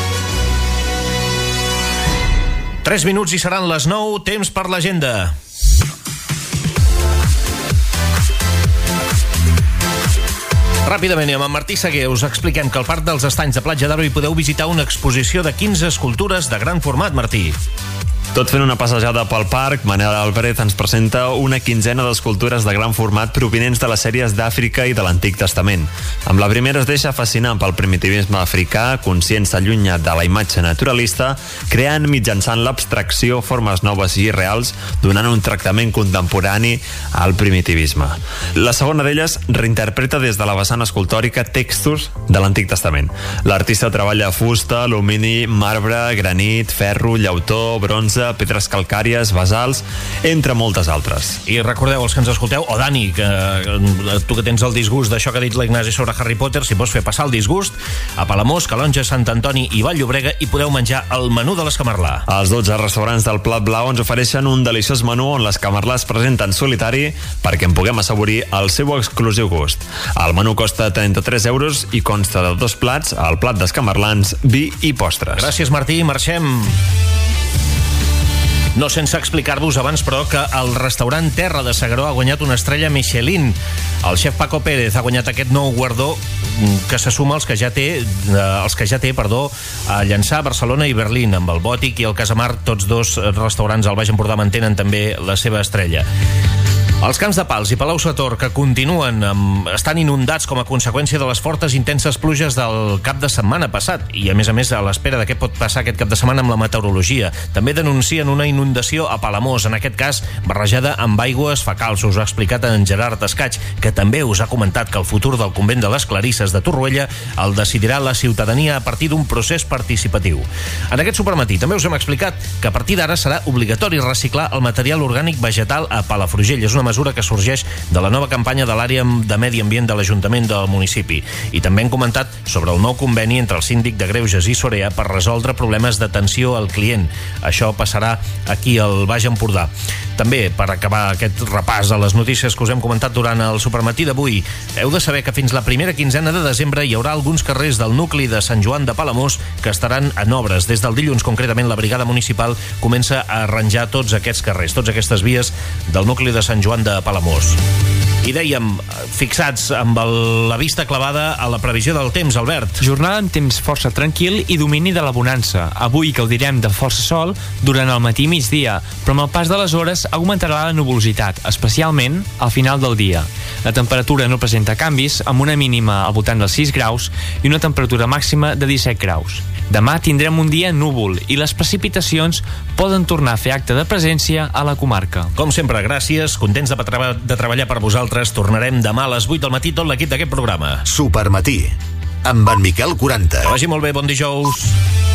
Tres minuts i seran les nou, temps per l'agenda. Ràpidament, amb en Martí Seguer us expliquem que al Parc dels Estanys de Platja d'Aro hi podeu visitar una exposició de quinze escultures de gran format, Martí. Tot fent una passejada pel parc, Manel Álvarez ens presenta una quinzena d'escultures de gran format provinents de les sèries d'Àfrica i de l'Antic Testament. Amb la primera es deixa fascinar pel primitivisme africà, conscient s'allunya de la imatge naturalista, creant mitjançant l'abstracció formes noves i reals, donant un tractament contemporani al primitivisme. La segona d'elles reinterpreta des de la vessant escultòrica textos de l'Antic Testament. L'artista treballa fusta, alumini, marbre, granit, ferro, llautó, bronze, pedres calcàries, basals, entre moltes altres. I recordeu, els que ens escolteu, o Dani, que tu que tens el disgust d'això que ha dit l'Ignasi sobre Harry Potter, si vols fer passar el disgust, a Palamós, Calonja, Sant Antoni i Vall-llobrega hi podeu menjar el menú de l'Escamarlà. Els dotze restaurants del Plat Blau ens ofereixen un deliciós menú on l'Escamarlà es presenta en solitari perquè en puguem assaborir el seu exclusiu gust. El menú costa trenta-tres euros i consta de dos plats, el plat d'escamarlans, vi i postres. Gràcies, Martí, marxem. No sense explicar-vos abans, però, que el restaurant Terra de S'Agaró ha guanyat una estrella Michelin. El xef Paco Pérez ha guanyat aquest nou guardó que se suma als que ja té, els que ja té, perdó, a Llançà, Barcelona i Berlín. Amb el Bòtic i el Casamar, tots dos restaurants al Baix Empordà mantenen també la seva estrella. Els camps de Pals i Palau-sator, que continuen amb, estan inundats com a conseqüència de les fortes intenses pluges del cap de setmana passat, i a més a més a l'espera de què pot passar aquest cap de setmana amb la meteorologia. També denuncien una inundació a Palamós, en aquest cas barrejada amb aigües fecals. Us ho ha explicat en Gerard Escaig, que també us ha comentat que el futur del convent de les Clarisses de Torroella el decidirà la ciutadania a partir d'un procés participatiu. En aquest supermatí també us hem explicat que a partir d'ara serà obligatori reciclar el material orgànic vegetal a Palafrugell. És una mesura que sorgeix de la nova campanya de l'àrea de Medi Ambient de l'Ajuntament del municipi. I també hem comentat sobre el nou conveni entre el síndic de Greuges i Sorea per resoldre problemes d'atenció al client. Això passarà aquí al Baix Empordà. També, per acabar aquest repàs a les notícies que us hem comentat durant el supermatí d'avui, heu de saber que fins la primera quinzena de desembre hi haurà alguns carrers del nucli de Sant Joan de Palamós que estaran en obres. Des del dilluns, concretament, la brigada municipal comença a arranjar tots aquests carrers, totes aquestes vies del nucli de Sant Joan de Palamós. I dèiem, fixats amb el, la vista clavada a la previsió del temps, Albert. Jornada amb temps força tranquil i domini de la bonança. Avui gaudirem de força sol durant el matí i migdia, però amb el pas de les hores augmentarà la nuvolositat, especialment al final del dia. La temperatura no presenta canvis, amb una mínima al voltant dels sis graus i una temperatura màxima de disset graus. Demà tindrem un dia núvol i les precipitacions poden tornar a fer acte de presència a la comarca. Com sempre, gràcies, contents de, tra- de treballar per vosaltres. Tornarem demà a les vuit del matí tot l'equip d'aquest programa. Supermatí, amb en Miquel quaranta. Que vagi molt bé, bon dijous.